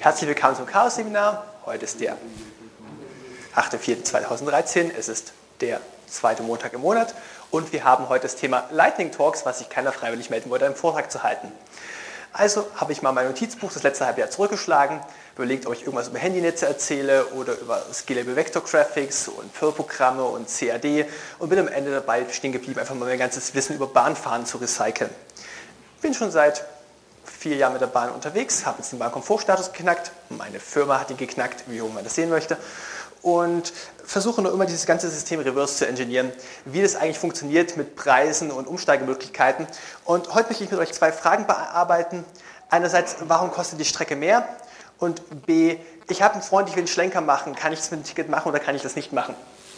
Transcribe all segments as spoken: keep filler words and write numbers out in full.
Herzlich willkommen zum Chaos-Seminar. Heute ist der achter vierter zweitausenddreizehn. Es ist der zweite Montag im Monat und wir haben heute das Thema Lightning Talks, was sich keiner freiwillig melden wollte, einen Vortrag zu halten. Also habe ich mal mein Notizbuch das letzte halbe Jahr zurückgeschlagen, überlegt, ob ich irgendwas über Handynetze erzähle oder über Scalable Vector Graphics und Perl-Programme und C A D und bin am Ende dabei stehen geblieben, einfach mal mein ganzes Wissen über Bahnfahren zu recyceln. Bin schon seit vier Jahren mit der Bahn unterwegs, habe jetzt den Bahnkomfortstatus geknackt, meine Firma hat ihn geknackt, wie hoch man das sehen möchte, und versuche nur immer dieses ganze System reverse zu engineeren, wie das eigentlich funktioniert mit Preisen und Umsteigemöglichkeiten. Und heute möchte ich mit euch zwei Fragen bearbeiten. Einerseits, warum kostet die Strecke mehr? Und B, ich habe einen Freund, ich will einen Schlenker machen, kann ich das mit dem Ticket machen oder kann ich das nicht machen?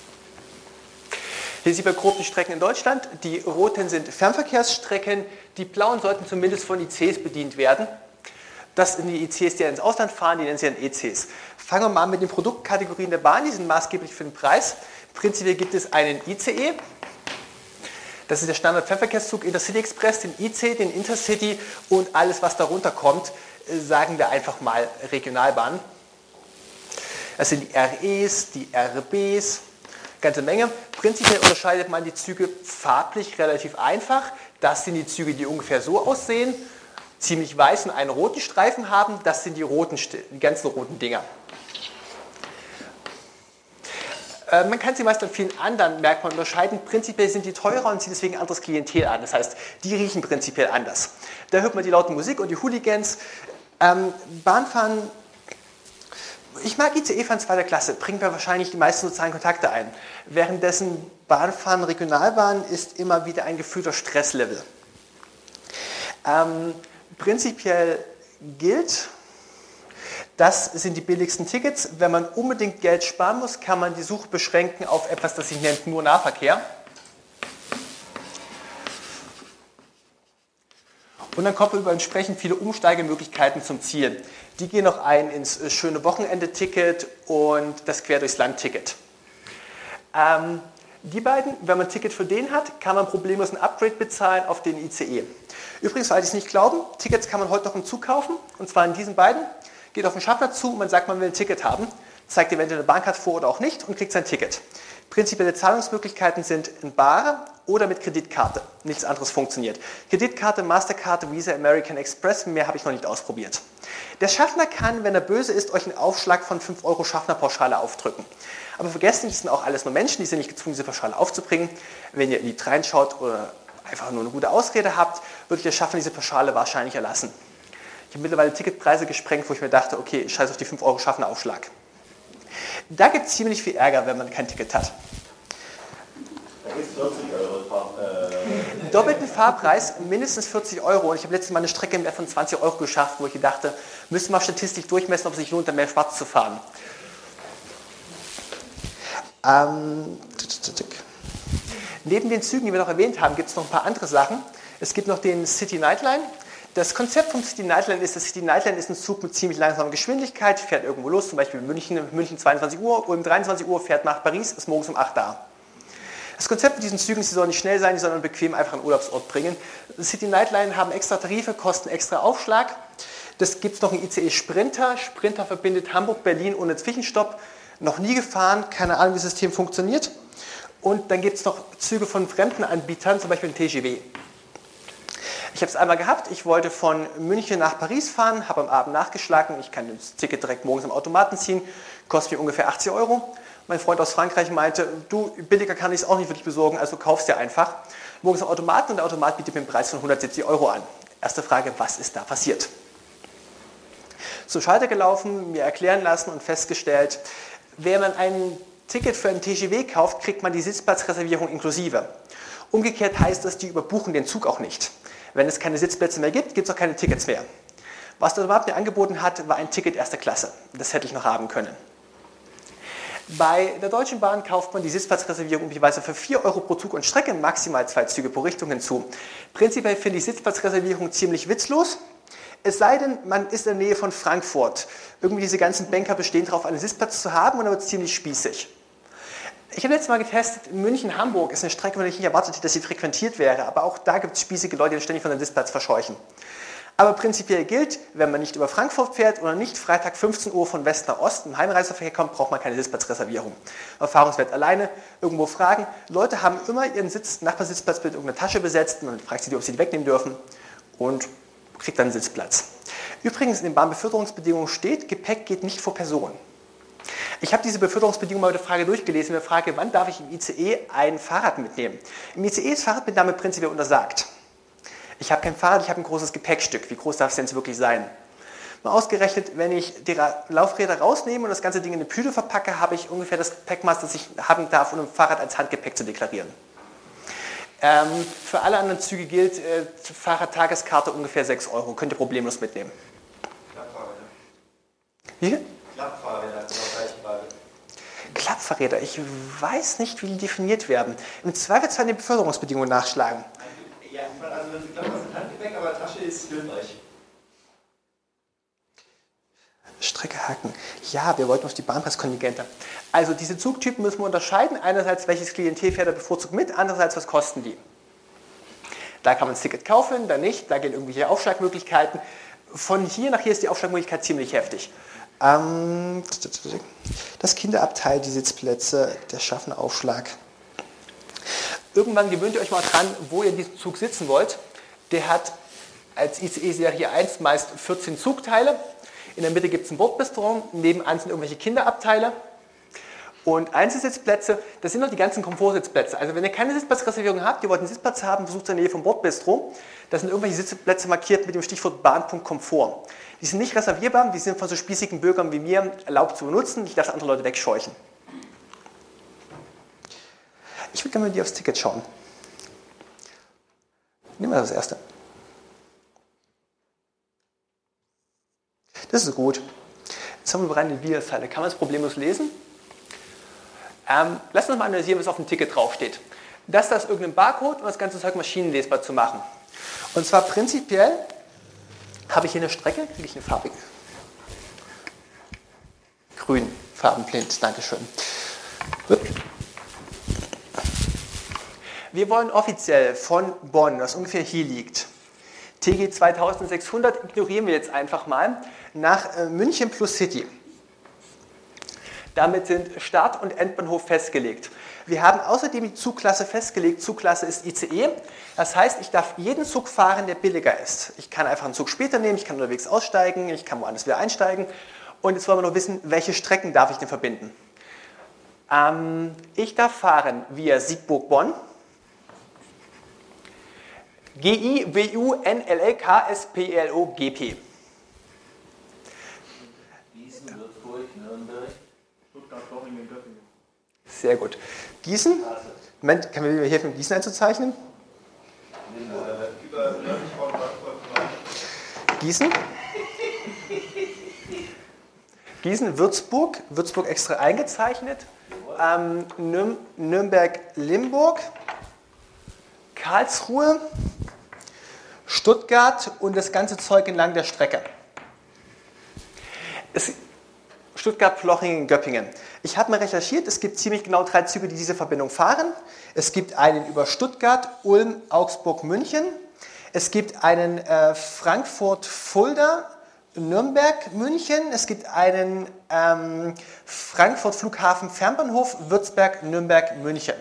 Hier sieht man grob die Strecken in Deutschland. Die roten sind Fernverkehrsstrecken, die blauen sollten zumindest von I Cs bedient werden. Das sind die I Cs, die ins Ausland fahren, die nennen sie dann E Cs. Fangen wir mal an mit den Produktkategorien der Bahn, die sind maßgeblich für den Preis. Prinzipiell gibt es einen I C E, das ist der Standard-Fernverkehrszug, Intercity Express, den I C, den Intercity und alles, was darunter kommt, sagen wir einfach mal Regionalbahn. Das sind die R Es, die R Bs, ganze Menge. Prinzipiell unterscheidet man die Züge farblich relativ einfach. Das sind die Züge, die ungefähr so aussehen, ziemlich weiß und einen roten Streifen haben. Das sind die, roten, die ganzen roten Dinger. Äh, man kann sie meist an vielen anderen Merkmalen unterscheiden. Prinzipiell sind die teurer und ziehen deswegen ein anderes Klientel an. Das heißt, die riechen prinzipiell anders. Da hört man die laute Musik und die Hooligans. Ähm, Bahnfahren. Ich mag I C E-Fahren zweiter Klasse, bringt mir wahrscheinlich die meisten sozialen Kontakte ein. Währenddessen Bahnfahren, Regionalbahn ist immer wieder ein gefühlter Stresslevel. Ähm, prinzipiell gilt, das sind die billigsten Tickets. Wenn man unbedingt Geld sparen muss, kann man die Suche beschränken auf etwas, das sich nennt nur Nahverkehr. Und dann kommt man über entsprechend viele Umsteigemöglichkeiten zum Ziel. Die gehen noch ein ins schöne Wochenende-Ticket und das Quer durchs Land-Ticket. Ähm, die beiden, wenn man ein Ticket für den hat, kann man problemlos ein Upgrade bezahlen auf den I C E. Übrigens, weil die es nicht glauben, Tickets kann man heute noch im Zug kaufen, und zwar in diesen beiden. Geht auf den Schaffner zu und man sagt, man will ein Ticket haben, zeigt eventuell eine Bahncard vor oder auch nicht und kriegt sein Ticket. Prinzipielle Zahlungsmöglichkeiten sind in Bar oder mit Kreditkarte. Nichts anderes funktioniert. Kreditkarte, Mastercard, Visa, American Express, mehr habe ich noch nicht ausprobiert. Der Schaffner kann, wenn er böse ist, euch einen Aufschlag von fünf Euro Schaffnerpauschale aufdrücken. Aber vergesst nicht, das sind auch alles nur Menschen, die sind nicht gezwungen, diese Pauschale aufzubringen. Wenn ihr lieb reinschaut oder einfach nur eine gute Ausrede habt, würde der Schaffner diese Pauschale wahrscheinlich erlassen. Ich habe mittlerweile Ticketpreise gesprengt, wo ich mir dachte, okay, ich scheiße auf die fünf Euro Schaffneraufschlag. Da gibt es ziemlich viel Ärger, wenn man kein Ticket hat. Da gibt es vierzig Euro Fahr äh Doppelten Fahrpreis, mindestens vierzig Euro. Und ich habe letztes Mal eine Strecke im Wert von zwanzig Euro geschafft, wo ich dachte, müsste mal statistisch durchmessen, ob es sich lohnt, da mehr schwarz zu fahren. Ähm, neben den Zügen, die wir noch erwähnt haben, gibt es noch ein paar andere Sachen. Es gibt noch den City Nightline. Das Konzept vom City Nightline ist, das City Nightline ist ein Zug mit ziemlich langsamer Geschwindigkeit, fährt irgendwo los, zum Beispiel in München, München zweiundzwanzig Uhr, um dreiundzwanzig Uhr fährt nach Paris, ist morgens um acht da. Das Konzept mit diesen Zügen ist, sie sollen nicht schnell sein, die sollen bequem einfach einen Urlaubsort bringen. Das City Nightline haben extra Tarife, kosten extra Aufschlag. Das gibt es noch einen I C E Sprinter. Sprinter verbindet Hamburg, Berlin ohne Zwischenstopp. Noch nie gefahren, keine Ahnung, wie das System funktioniert. Und dann gibt es noch Züge von fremden Anbietern, zum Beispiel den T G V. Ich habe es einmal gehabt, ich wollte von München nach Paris fahren, habe am Abend nachgeschlagen, ich kann das Ticket direkt morgens am Automaten ziehen, kostet mir ungefähr achtzig Euro. Mein Freund aus Frankreich meinte, du, billiger kann ich es auch nicht für dich besorgen, also kaufst dir einfach. Morgens am Automaten und der Automat bietet mir einen Preis von hundertsiebzig Euro an. Erste Frage, was ist da passiert? Zum Schalter gelaufen, mir erklären lassen und festgestellt, wenn man ein Ticket für einen T G V kauft, kriegt man die Sitzplatzreservierung inklusive. Umgekehrt heißt das, die überbuchen den Zug auch nicht. Wenn es keine Sitzplätze mehr gibt, gibt es auch keine Tickets mehr. Was der Automat mir angeboten hat, war ein Ticket erster Klasse. Das hätte ich noch haben können. Bei der Deutschen Bahn kauft man die Sitzplatzreservierung üblicherweise für vier Euro pro Zug und Strecke, maximal zwei Züge pro Richtung hinzu. Prinzipiell finde ich Sitzplatzreservierung ziemlich witzlos. Es sei denn, man ist in der Nähe von Frankfurt. Irgendwie diese ganzen Banker bestehen darauf, einen Sitzplatz zu haben und dann wird es ziemlich spießig. Ich habe letztes Mal getestet, München-Hamburg ist eine Strecke, von der ich nicht erwartet hätte, dass sie frequentiert wäre. Aber auch da gibt es spießige Leute, die ständig von dem Sitzplatz verscheuchen. Aber prinzipiell gilt, wenn man nicht über Frankfurt fährt oder nicht Freitag fünfzehn Uhr von West nach Ost im Heimreiseverkehr kommt, braucht man keine Sitzplatzreservierung. Erfahrungswert alleine, irgendwo fragen. Leute haben immer ihren Sitz, Nachbarsitzplatz mit irgendeiner Tasche besetzt. Man fragt sie, ob sie die wegnehmen dürfen und kriegt dann einen Sitzplatz. Übrigens, in den Bahnbeförderungsbedingungen steht, Gepäck geht nicht vor Person. Ich habe diese Beförderungsbedingungen mal mit der Frage durchgelesen, mit der Frage, wann darf ich im I C E ein Fahrrad mitnehmen? Im I C E ist Fahrradmitnahme prinzipiell untersagt. Ich habe kein Fahrrad, ich habe ein großes Gepäckstück. Wie groß darf es denn jetzt wirklich sein? Mal ausgerechnet, wenn ich die Laufräder rausnehme und das ganze Ding in eine Püde verpacke, habe ich ungefähr das Gepäckmaß, das ich haben darf, um ein Fahrrad als Handgepäck zu deklarieren. Ähm, für alle anderen Züge gilt, äh, Fahrradtageskarte ungefähr sechs Euro. Könnt ihr problemlos mitnehmen. Klappfahrräder. Wie? Klappfahrräder, genau gleiche Frage. Klappfahrräder, ich weiß nicht, wie die definiert werden. Im Zweifelsfall in den Beförderungsbedingungen nachschlagen. Ja, also wenn Sie klappen, sind Handgepäck, aber Tasche ist filmreich. Strecke haken. Ja, wir wollten auf die Bahnpreiskontingente. Also diese Zugtypen müssen wir unterscheiden. Einerseits, welches Klientel fährt er bevorzugt mit, andererseits, was kosten die. Da kann man das Ticket kaufen, da nicht, da gehen irgendwelche Aufschlagmöglichkeiten. Von hier nach hier ist die Aufschlagmöglichkeit ziemlich heftig. Ähm, das Kinderabteil, die Sitzplätze, der schaffende Aufschlag. Irgendwann gewöhnt ihr euch mal dran, wo ihr in diesem Zug sitzen wollt. Der hat als I C E-Serie eins meist vierzehn Zugteile. In der Mitte gibt es ein Bordbistro, nebenan sind irgendwelche Kinderabteile. Und Einzelsitzplätze, das sind noch die ganzen Komfortsitzplätze. Also wenn ihr keine Sitzplatzreservierung habt, ihr wollt einen Sitzplatz haben, besucht in der Nähe vom Bordbistro. Da sind irgendwelche Sitzplätze markiert mit dem Stichwort Bahn.Komfort. Die sind nicht reservierbar, die sind von so spießigen Bürgern wie mir erlaubt zu benutzen. Ich lasse andere Leute wegscheuchen. Ich würde gerne mal die aufs Ticket schauen. Nehmen wir das erste. Das ist gut. Jetzt haben wir bereits eine Widerzeile. Kann man das problemlos lesen? Ähm, lass uns mal analysieren, was auf dem Ticket draufsteht. Das da ist irgendein Barcode, um das ganze Zeug maschinenlesbar zu machen. Und zwar prinzipiell habe ich hier eine Strecke, kriege ich eine farbige. Grün, farbenblind, Dankeschön. Wir wollen offiziell von Bonn, was ungefähr hier liegt, T G zweitausendsechshundert ignorieren wir jetzt einfach mal, nach äh, München plus City. Damit sind Start- und Endbahnhof festgelegt. Wir haben außerdem die Zugklasse festgelegt. Zugklasse ist I C E. Das heißt, ich darf jeden Zug fahren, der billiger ist. Ich kann einfach einen Zug später nehmen, ich kann unterwegs aussteigen, ich kann woanders wieder einsteigen. Und jetzt wollen wir noch wissen, welche Strecken darf ich denn verbinden. Ähm, ich darf fahren via Siegburg-Bonn, G I, W U, N L L, K, S, P, L, O, G, P. Gießen, Würzburg, Nürnberg, Stuttgart, Dortmund, Göttingen. Sehr gut. Gießen? Moment, kann mir helfen, Gießen einzuzeichnen? Äh, über nördlich von Frankfurt. Gießen? Gießen, Würzburg, Würzburg extra eingezeichnet. Ähm, Nürn Nürnberg, Limburg, Karlsruhe, Stuttgart und das ganze Zeug entlang der Strecke. Es, Stuttgart, Plochingen, Göppingen. Ich habe mal recherchiert, es gibt ziemlich genau drei Züge, die diese Verbindung fahren. Es gibt einen über Stuttgart, Ulm, Augsburg, München. Es gibt einen äh, Frankfurt, Fulda, Nürnberg, München. Es gibt einen ähm, Frankfurt, Flughafen, Fernbahnhof, Würzburg, Nürnberg, München.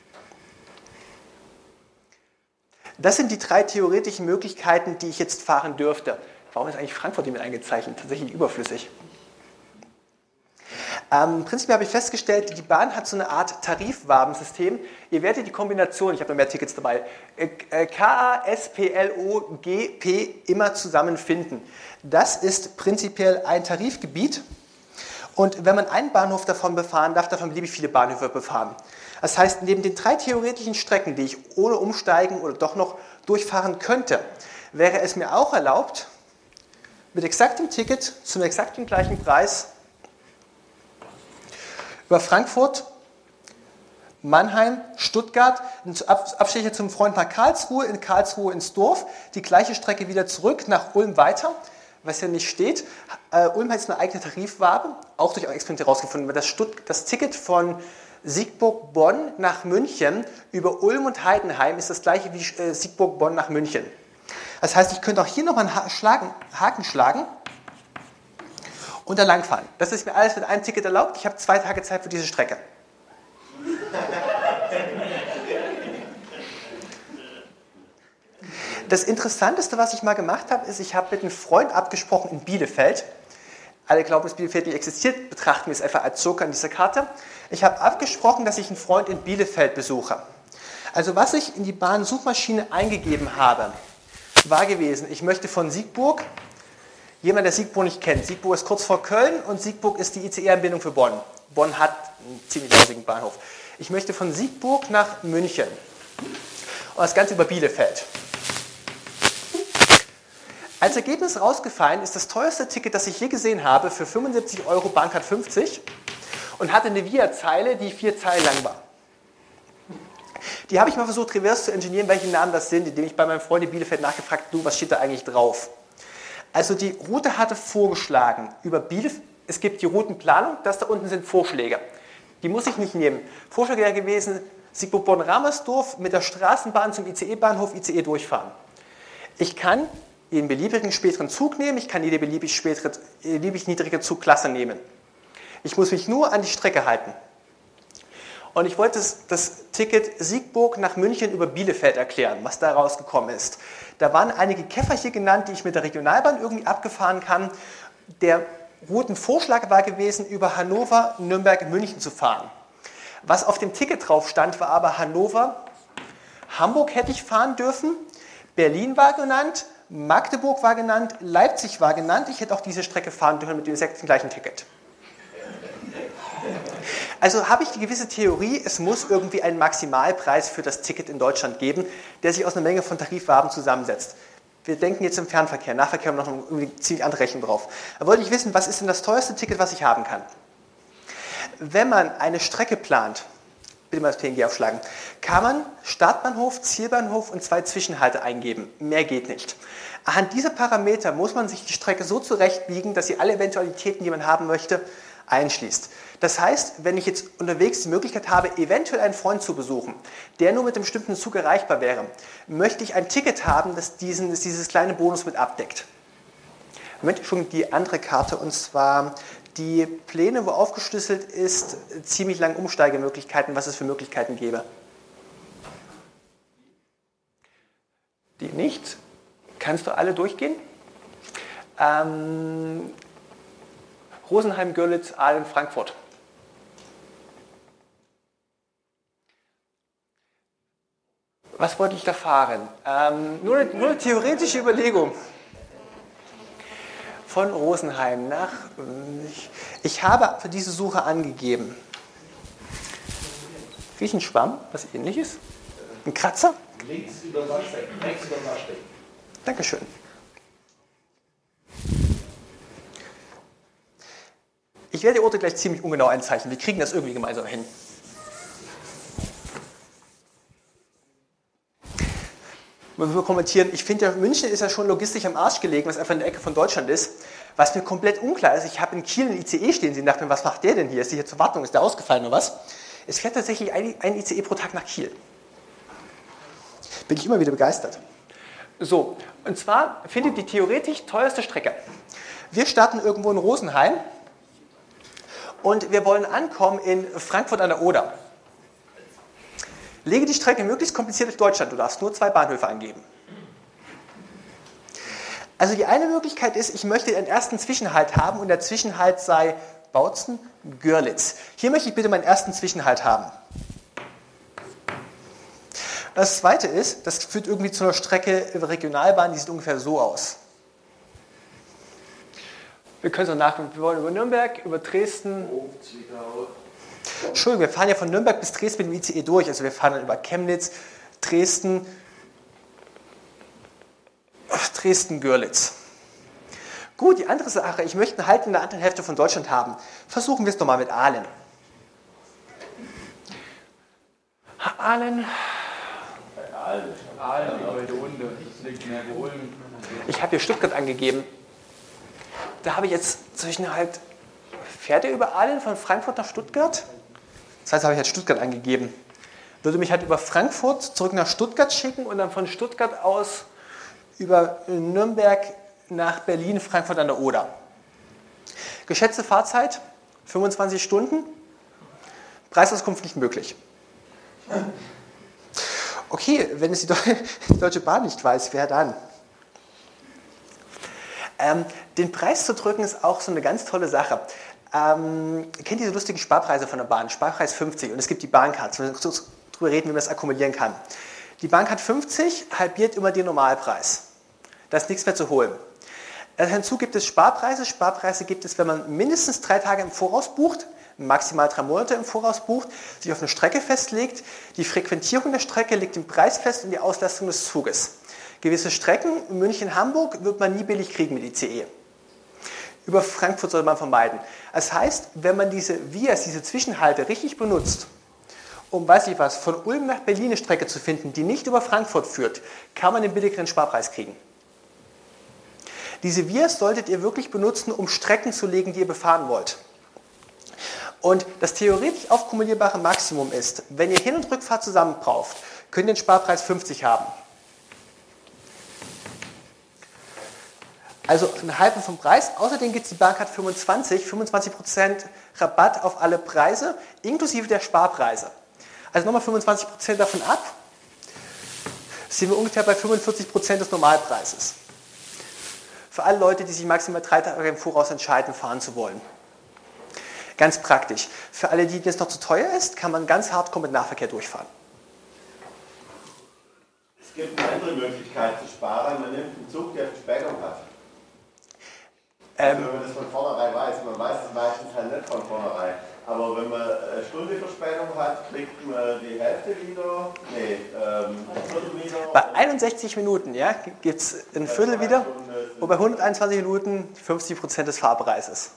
Das sind die drei theoretischen Möglichkeiten, die ich jetzt fahren dürfte. Warum ist eigentlich Frankfurt hier mit eingezeichnet? Tatsächlich überflüssig. Ähm, prinzipiell habe ich festgestellt, die Bahn hat so eine Art Tarifwabensystem. Ihr werdet die Kombination, ich habe noch mehr Tickets dabei, K A, S, P, L, O, G, P immer zusammenfinden. Das ist prinzipiell ein Tarifgebiet. Und wenn man einen Bahnhof davon befahren darf, darf man beliebig viele Bahnhöfe befahren. Das heißt, neben den drei theoretischen Strecken, die ich ohne Umsteigen oder doch noch durchfahren könnte, wäre es mir auch erlaubt, mit exaktem Ticket zum exakten gleichen Preis über Frankfurt, Mannheim, Stuttgart, Abstecher zum Freund nach Karlsruhe, in Karlsruhe ins Dorf, die gleiche Strecke wieder zurück nach Ulm weiter, was ja nicht steht. Uh, Ulm hat jetzt eine eigene Tarifwabe, auch durch Experimente herausgefunden, weil das, das Ticket von Siegburg-Bonn nach München über Ulm und Heidenheim ist das gleiche wie äh, Siegburg-Bonn nach München. Das heißt, ich könnte auch hier nochmal einen schlagen, Haken schlagen und da langfahren. Das ist mir alles mit einem Ticket erlaubt. Ich habe zwei Tage Zeit für diese Strecke. Das Interessanteste, was ich mal gemacht habe, ist, ich habe mit einem Freund abgesprochen in Bielefeld. Alle glauben, dass Bielefeld nicht existiert, betrachten wir es einfach als Joker an dieser Karte. Ich habe abgesprochen, dass ich einen Freund in Bielefeld besuche. Also was ich in die Bahn-Suchmaschine eingegeben habe, war gewesen, ich möchte von Siegburg, jemand, der Siegburg nicht kennt, Siegburg ist kurz vor Köln und Siegburg ist die I C E-Anbindung für Bonn. Bonn hat einen ziemlich lausigen Bahnhof. Ich möchte von Siegburg nach München und das Ganze über Bielefeld. Als Ergebnis rausgefallen ist das teuerste Ticket, das ich je gesehen habe, für fünfundsiebzig Euro, Bahncard fünfzig und hatte eine Via-Zeile, die vier Zeilen lang war. Die habe ich mal versucht, reverse zu engineeren, welche Namen das sind, indem ich bei meinem Freund in Bielefeld nachgefragt habe, du, was steht da eigentlich drauf? Also die Route hatte vorgeschlagen, über Bielefeld, es gibt die Routenplanung, das da unten sind Vorschläge. Die muss ich nicht nehmen. Vorschlag wäre gewesen, Siegburg-Bonn-Ramersdorf mit der Straßenbahn zum I C E-Bahnhof, I C E durchfahren. Ich kann jeden beliebigen späteren Zug nehmen, ich kann jede beliebig, spätere, beliebig niedrige Zugklasse nehmen. Ich muss mich nur an die Strecke halten. Und ich wollte das, das Ticket Siegburg nach München über Bielefeld erklären, was da rausgekommen ist. Da waren einige Käfer hier genannt, die ich mit der Regionalbahn irgendwie abgefahren kann. Der Routenvorschlag war gewesen, über Hannover, Nürnberg, München zu fahren. Was auf dem Ticket drauf stand, war aber Hannover, Hamburg hätte ich fahren dürfen, Berlin war genannt, Magdeburg war genannt, Leipzig war genannt. Ich hätte auch diese Strecke fahren dürfen mit dem gleichen Ticket. Also habe ich die gewisse Theorie, es muss irgendwie einen Maximalpreis für das Ticket in Deutschland geben, der sich aus einer Menge von Tariffarben zusammensetzt. Wir denken jetzt im Fernverkehr, Nahverkehr haben wir noch eine ziemlich andere Rechnung drauf. Da wollte ich wissen, was ist denn das teuerste Ticket, was ich haben kann? Wenn man eine Strecke plant, bitte mal das P N G aufschlagen, kann man Startbahnhof, Zielbahnhof und zwei Zwischenhalte eingeben. Mehr geht nicht. Anhand dieser Parameter muss man sich die Strecke so zurechtbiegen, dass sie alle Eventualitäten, die man haben möchte, einschließt. Das heißt, wenn ich jetzt unterwegs die Möglichkeit habe, eventuell einen Freund zu besuchen, der nur mit einem bestimmten Zug erreichbar wäre, möchte ich ein Ticket haben, das, diesen, das dieses kleine Bonus mit abdeckt. Moment, schon die andere Karte, und zwar die Pläne, wo aufgeschlüsselt ist, ziemlich lange Umsteigemöglichkeiten, was es für Möglichkeiten gäbe. Die nicht. Kannst du alle durchgehen? Ähm, Rosenheim, Görlitz, Aalen, Frankfurt. Was wollte ich da fahren? Ähm, nur, eine, nur eine theoretische Überlegung. Von Rosenheim nach... Ich, ich habe für diese Suche angegeben. Riecht ein Schwamm, was ähnlich ist? Ein Kratzer? Links über Waschbecken. Rechts über Waschbecken. Dankeschön. Ich werde die Orte gleich ziemlich ungenau einzeichnen. Wir kriegen das irgendwie gemeinsam hin. Wir kommentieren, ich finde ja, München ist ja schon logistisch am Arsch gelegen, was einfach in der Ecke von Deutschland ist. Was mir komplett unklar ist, ich habe in Kiel einen I C E stehen, Sie dachten, was macht der denn hier? Ist der hier zur Wartung? Ist der ausgefallen oder was? Es fährt tatsächlich ein, ein I C E pro Tag nach Kiel. Bin ich immer wieder begeistert. So, und zwar findet die theoretisch teuerste Strecke. Wir starten irgendwo in Rosenheim und wir wollen ankommen in Frankfurt an der Oder. Lege die Strecke möglichst kompliziert durch Deutschland. Du darfst nur zwei Bahnhöfe angeben. Also die eine Möglichkeit ist, ich möchte einen ersten Zwischenhalt haben und der Zwischenhalt sei Bautzen, Görlitz. Hier möchte ich bitte meinen ersten Zwischenhalt haben. Das zweite ist, das führt irgendwie zu einer Strecke über Regionalbahn, die sieht ungefähr so aus. Wir können es noch nachdenken. Wir wollen über Nürnberg, über Dresden. Entschuldigung, wir fahren ja von Nürnberg bis Dresden mit dem I C E durch. Also wir fahren dann über Chemnitz, Dresden, Dresden-Görlitz. Gut, die andere Sache, ich möchte einen Halt in der anderen Hälfte von Deutschland haben. Versuchen wir es doch mal mit Aalen. Aalen. Aalen. Aalen über die Runde. Ich habe hier Stuttgart angegeben. Da habe ich jetzt zwischen halt, fährt er über Aalen von Frankfurt nach Stuttgart? Das heißt, habe ich halt Stuttgart angegeben. Würde mich halt über Frankfurt zurück nach Stuttgart schicken und dann von Stuttgart aus über Nürnberg nach Berlin, Frankfurt an der Oder. Geschätzte Fahrzeit fünfundzwanzig Stunden, Preisauskunft nicht möglich. Okay, wenn es die Deutsche Bahn nicht weiß, wer dann? Ähm, den Preis zu drücken ist auch so eine ganz tolle Sache. Ähm, ihr kennt diese lustigen Sparpreise von der Bahn, Sparpreis fünfzig, und es gibt die Bahncard, wir müssen darüber reden, wie man das akkumulieren kann. Die Bahncard fünfzig halbiert immer den Normalpreis. Da ist nichts mehr zu holen. Hinzu gibt es Sparpreise. Sparpreise gibt es, wenn man mindestens drei Tage im Voraus bucht, maximal drei Monate im Voraus bucht, sich auf eine Strecke festlegt. Die Frequentierung der Strecke legt den Preis fest und die Auslastung des Zuges. Gewisse Strecken, München-Hamburg, wird man nie billig kriegen mit I C E. Über Frankfurt sollte man vermeiden. Das heißt, wenn man diese Vias, diese Zwischenhalte richtig benutzt, um, weiß ich was, von Ulm nach Berlin eine Strecke zu finden, die nicht über Frankfurt führt, kann man den billigeren Sparpreis kriegen. Diese Vias solltet ihr wirklich benutzen, um Strecken zu legen, die ihr befahren wollt. Und das theoretisch aufkumulierbare Maximum ist, wenn ihr Hin- und Rückfahrt zusammen braucht, könnt ihr den Sparpreis fünfzig haben. Also einen halben vom Preis. Außerdem gibt es die Bahncard fünfundzwanzig, fünfundzwanzig Prozent Rabatt auf alle Preise, inklusive der Sparpreise. Also nochmal fünfundzwanzig Prozent davon ab, sind wir ungefähr bei fünfundvierzig Prozent des Normalpreises. Für alle Leute, die sich maximal drei Tage im Voraus entscheiden, fahren zu wollen. Ganz praktisch. Für alle, die es noch zu teuer ist, kann man ganz hardcore mit Nahverkehr durchfahren. Es gibt eine andere Möglichkeit zu sparen. Man nimmt einen Zug, der Verspätung hat. Ähm, wenn man das von vornherein weiß. Man weiß es meistens halt nicht von vornherein. Aber wenn man eine Stunde Verspätung hat, kriegt man die Hälfte wieder. Nee, ähm, ein Viertel wieder. Bei einundsechzig Minuten ja, gibt es ein Viertel wieder. Und bei hunderteinundzwanzig Minuten fünfzig Prozent des Fahrpreises.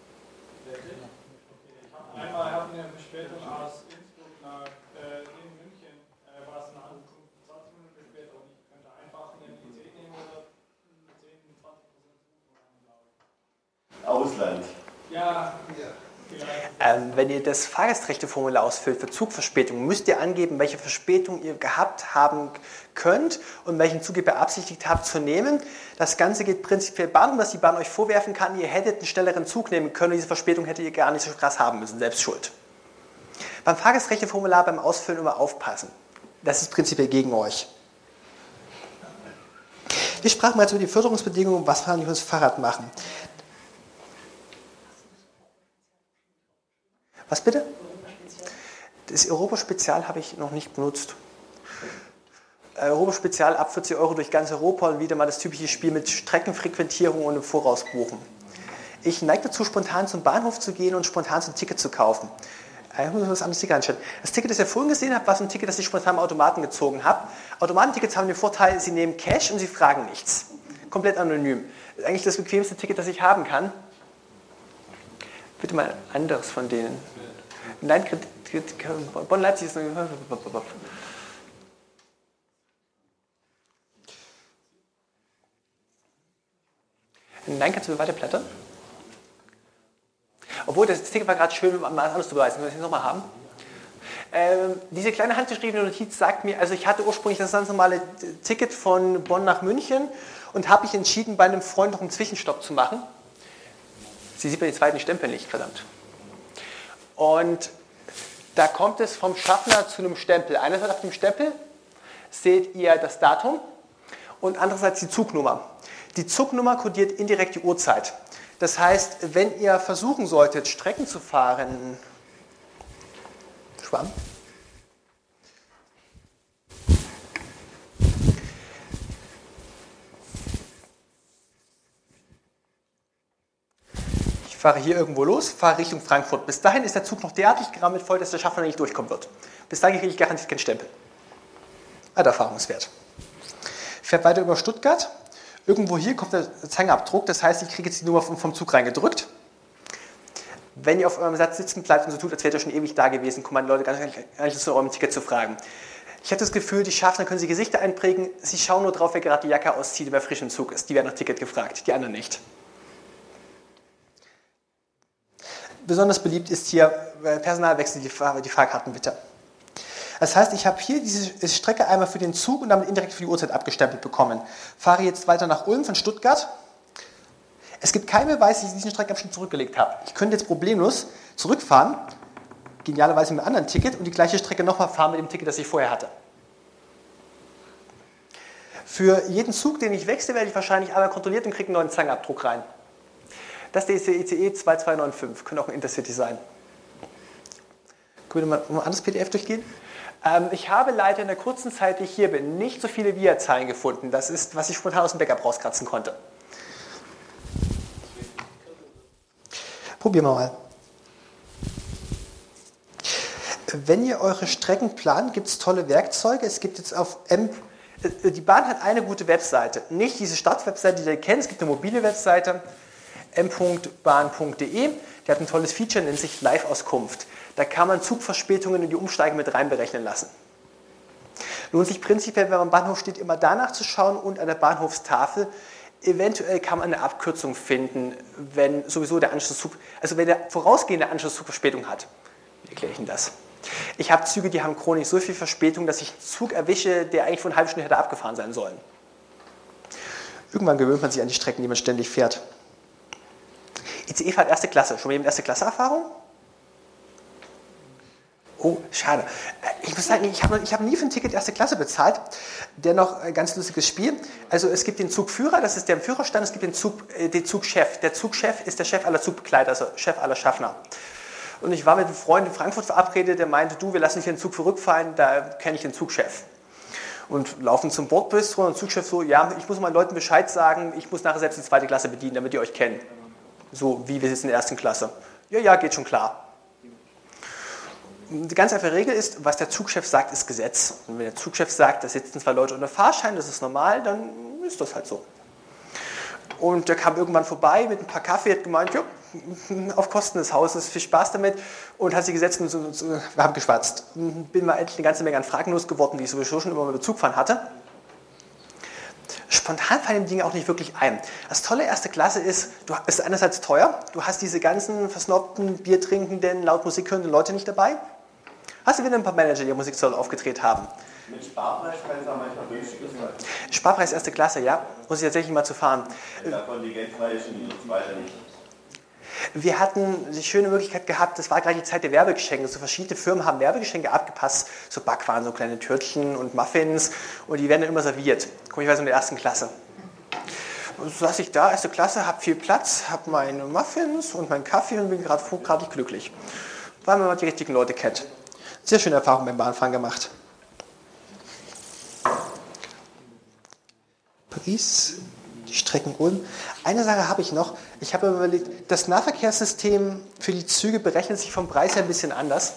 Einmal hatten wir eine Verspätung aus Innsbruck nach äh, in München, äh, war es eine Ankunft zwanzig Minuten Verspätung. Ich könnte einfach einen I C nehmen oder zehn, zwanzig Prozent Ausland. Ja, ja. Ähm, wenn ihr das Fahrgastrechteformular ausfüllt für Zugverspätung, müsst ihr angeben, welche Verspätung ihr gehabt haben könnt und welchen Zug ihr beabsichtigt habt zu nehmen. Das Ganze geht prinzipiell Bahn, was die Bahn euch vorwerfen kann. Ihr hättet einen schnelleren Zug nehmen können und diese Verspätung hättet ihr gar nicht so krass haben müssen, selbst schuld. Beim Fahrgastrechteformular beim Ausfüllen immer aufpassen. Das ist prinzipiell gegen euch. Wir sprachen mal jetzt über die Förderungsbedingungen, was wir das Fahrrad machen. Was bitte? Das Europa-Spezial habe ich noch nicht benutzt. Europa-Spezial ab vierzig Euro durch ganz Europa und wieder mal das typische Spiel mit Streckenfrequentierung und im Voraus buchen. Ich neige dazu, spontan zum Bahnhof zu gehen und spontan so ein Ticket zu kaufen. Ich muss mir das andere Ticket anschauen. Das Ticket, das ihr vorhin gesehen habt, war so ein Ticket, das ich spontan am Automaten gezogen habe. Automatentickets haben den Vorteil, sie nehmen Cash und sie fragen nichts. Komplett anonym. Das ist eigentlich das bequemste Ticket, das ich haben kann. Bitte mal ein anderes von denen. Nein, Bonn-Leipzig ist... Nein, kannst du mir weiterblättern? Obwohl, das Ticket war gerade schön, um was anderes zu beweisen. Können wir das nochmal haben? Ähm, diese kleine handgeschriebene Notiz sagt mir, also ich hatte ursprünglich das ganz normale Ticket von Bonn nach München und habe mich entschieden, bei einem Freund noch einen Zwischenstopp zu machen. Sie sieht bei den zweiten Stempel nicht, verdammt. Und da kommt es vom Schaffner zu einem Stempel. Einerseits auf dem Stempel seht ihr das Datum und andererseits die Zugnummer. Die Zugnummer kodiert indirekt die Uhrzeit. Das heißt, wenn ihr versuchen solltet, Strecken zu fahren, Schwamm, ich fahre hier irgendwo los, fahre Richtung Frankfurt. Bis dahin ist der Zug noch derartig gerammelt voll, dass der Schaffner nicht durchkommen wird. Bis dahin kriege ich garantiert keinen Stempel. Ein Erfahrungswert. Fährt weiter über Stuttgart. Irgendwo hier kommt der Zangenabdruck, das heißt, ich kriege jetzt die Nummer vom Zug reingedrückt. Wenn ihr auf eurem Satz sitzen bleibt und so tut, als wärt ihr schon ewig da gewesen, kommen die Leute ganz ehrlich zu eurem Ticket zu fragen. Ich habe das Gefühl, die Schaffner können sich Gesichter einprägen, sie schauen nur drauf, wer gerade die Jacke auszieht, wer frisch im Zug ist. Die werden nach Ticket gefragt, die anderen nicht. Besonders beliebt ist hier Personalwechsel, die, Fahr die Fahrkarten bitte. Das heißt, ich habe hier diese Strecke einmal für den Zug und damit indirekt für die Uhrzeit abgestempelt bekommen. Fahre jetzt weiter nach Ulm von Stuttgart. Es gibt keinen Beweis, dass ich diesen Streckenabschnitt zurückgelegt habe. Ich könnte jetzt problemlos zurückfahren, genialerweise mit einem anderen Ticket, und die gleiche Strecke nochmal fahren mit dem Ticket, das ich vorher hatte. Für jeden Zug, den ich wechsle, werde ich wahrscheinlich einmal kontrolliert und kriege einen neuen Zangenabdruck rein. Das ist der I C E zwei zwei neun fünf, könnte auch ein Intercity sein. Können wir mal ein anderes P D F durchgehen? Ähm, ich habe leider in der kurzen Zeit, die ich hier bin, nicht so viele V I A-Zahlen gefunden. Das ist, was ich spontan aus dem Backup rauskratzen konnte. Probieren wir mal. Wenn ihr eure Strecken plant, gibt es tolle Werkzeuge. Es gibt jetzt auf M... Die Bahn hat eine gute Webseite. Nicht diese Stadtwebseite, die ihr kennt. Es gibt eine mobile Webseite, m punkt bahn punkt de. Die hat ein tolles Feature, nennt sich Live-Auskunft. Da kann man Zugverspätungen in die Umsteige mit reinberechnen lassen. Lohnt sich prinzipiell, wenn man am Bahnhof steht, immer danach zu schauen und an der Bahnhofstafel. Eventuell kann man eine Abkürzung finden, wenn sowieso der Anschlusszug, also wenn der vorausgehende Anschlusszug Verspätung hat. Wie erkläre ich Ihnen das? Ich habe Züge, die haben chronisch so viel Verspätung, dass ich einen Zug erwische, der eigentlich vor einer halben Stunde hätte abgefahren sein sollen. Irgendwann gewöhnt man sich an die Strecken, die man ständig fährt. I C E-Fahrt erste Klasse. Schon mal jemand erste Klasse-Erfahrung? Oh, schade. Ich muss sagen, ich habe ich hab nie für ein Ticket erste Klasse bezahlt. Dennoch ein ganz lustiges Spiel. Also es gibt den Zugführer, das ist der im Führerstand, es gibt den, Zug, äh, den Zugchef. Der Zugchef ist der Chef aller Zugbegleiter, also Chef aller Schaffner. Und ich war mit einem Freund in Frankfurt verabredet, der meinte, du, wir lassen dich den Zug zurückfallen, da kenne ich den Zugchef. Und laufen zum Bordbistro und der Zugchef so, ja, ich muss meinen Leuten Bescheid sagen, ich muss nachher selbst die zweite Klasse bedienen, damit die euch kennen. So wie wir sitzen in der ersten Klasse. Ja, ja, geht schon klar. Die ganz einfache Regel ist, was der Zugchef sagt, ist Gesetz. Und wenn der Zugchef sagt, da sitzen zwei Leute unter Fahrschein, das ist normal, dann ist das halt so. Und der kam irgendwann vorbei mit ein paar Kaffee, hat gemeint, ja, auf Kosten des Hauses, viel Spaß damit, und hat sich gesetzt und so, und so, wir haben geschwatzt. Bin mal endlich eine ganze Menge an Fragen losgeworden, die ich sowieso schon immer mal Bezug fahren hatte. Spontan fallen die Dinge auch nicht wirklich ein. Das tolle erste Klasse ist, du bist einerseits teuer, du hast diese ganzen versnobten, biertrinkenden, laut Musik hörenden Leute nicht dabei. Hast du wieder ein paar Manager, die Musik soll aufgedreht haben. Mit Sparpreis kann es auch manchmal günstiger sein. Sparpreis erste Klasse, ja. Muss ich tatsächlich mal zu fahren. Der kontingentfrei ist und so weiter nicht. Wir hatten die schöne Möglichkeit gehabt, das war gerade die Zeit der Werbegeschenke. So verschiedene Firmen haben Werbegeschenke abgepasst, so Backwaren, so kleine Törtchen und Muffins, und die werden dann immer serviert. Komischerweise in der ersten Klasse. Und so saß ich da, erste Klasse, habe viel Platz, habe meine Muffins und meinen Kaffee und bin gerade hochgradig glücklich. Weil man mal die richtigen Leute kennt. Sehr schöne Erfahrung beim Bahnfahren gemacht. Paris, die Strecken Ulm. Eine Sache habe ich noch. Ich habe überlegt, das Nahverkehrssystem für die Züge berechnet sich vom Preis her ein bisschen anders.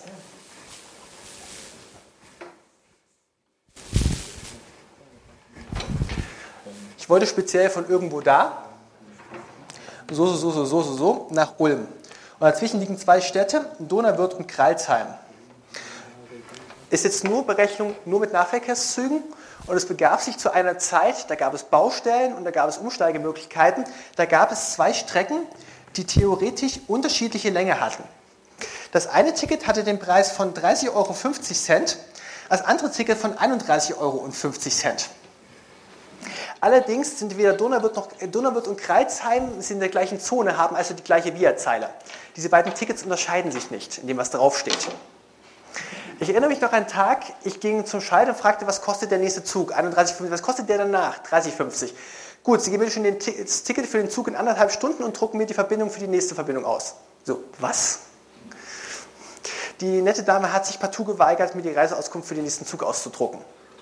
Ich wollte speziell von irgendwo da, so, so, so, so, so, so, so, nach Ulm. Und dazwischen liegen zwei Städte, Donauwörth und Crailsheim. Ist jetzt nur Berechnung, nur mit Nahverkehrszügen. Und es begab sich zu einer Zeit, da gab es Baustellen und da gab es Umsteigemöglichkeiten. Da gab es zwei Strecken, die theoretisch unterschiedliche Länge hatten. Das eine Ticket hatte den Preis von dreißig Euro fünfzig, das andere Ticket von einunddreißig Euro fünfzig. Allerdings sind weder Donauwörth noch Donauwörth und Crailsheim in der gleichen Zone, haben also die gleiche V I A-Zeile. Diese beiden Tickets unterscheiden sich nicht, in dem was draufsteht. Ich erinnere mich noch an einen Tag, ich ging zum Schalter und fragte, was kostet der nächste Zug? einunddreißig fünfzig. Was kostet der danach? dreißig fünfzig. Gut, Sie geben mir schon den T- das Ticket für den Zug in anderthalb Stunden und drucken mir die Verbindung für die nächste Verbindung aus. So, was? Die nette Dame hat sich partout geweigert, mir die Reiseauskunft für den nächsten Zug auszudrucken.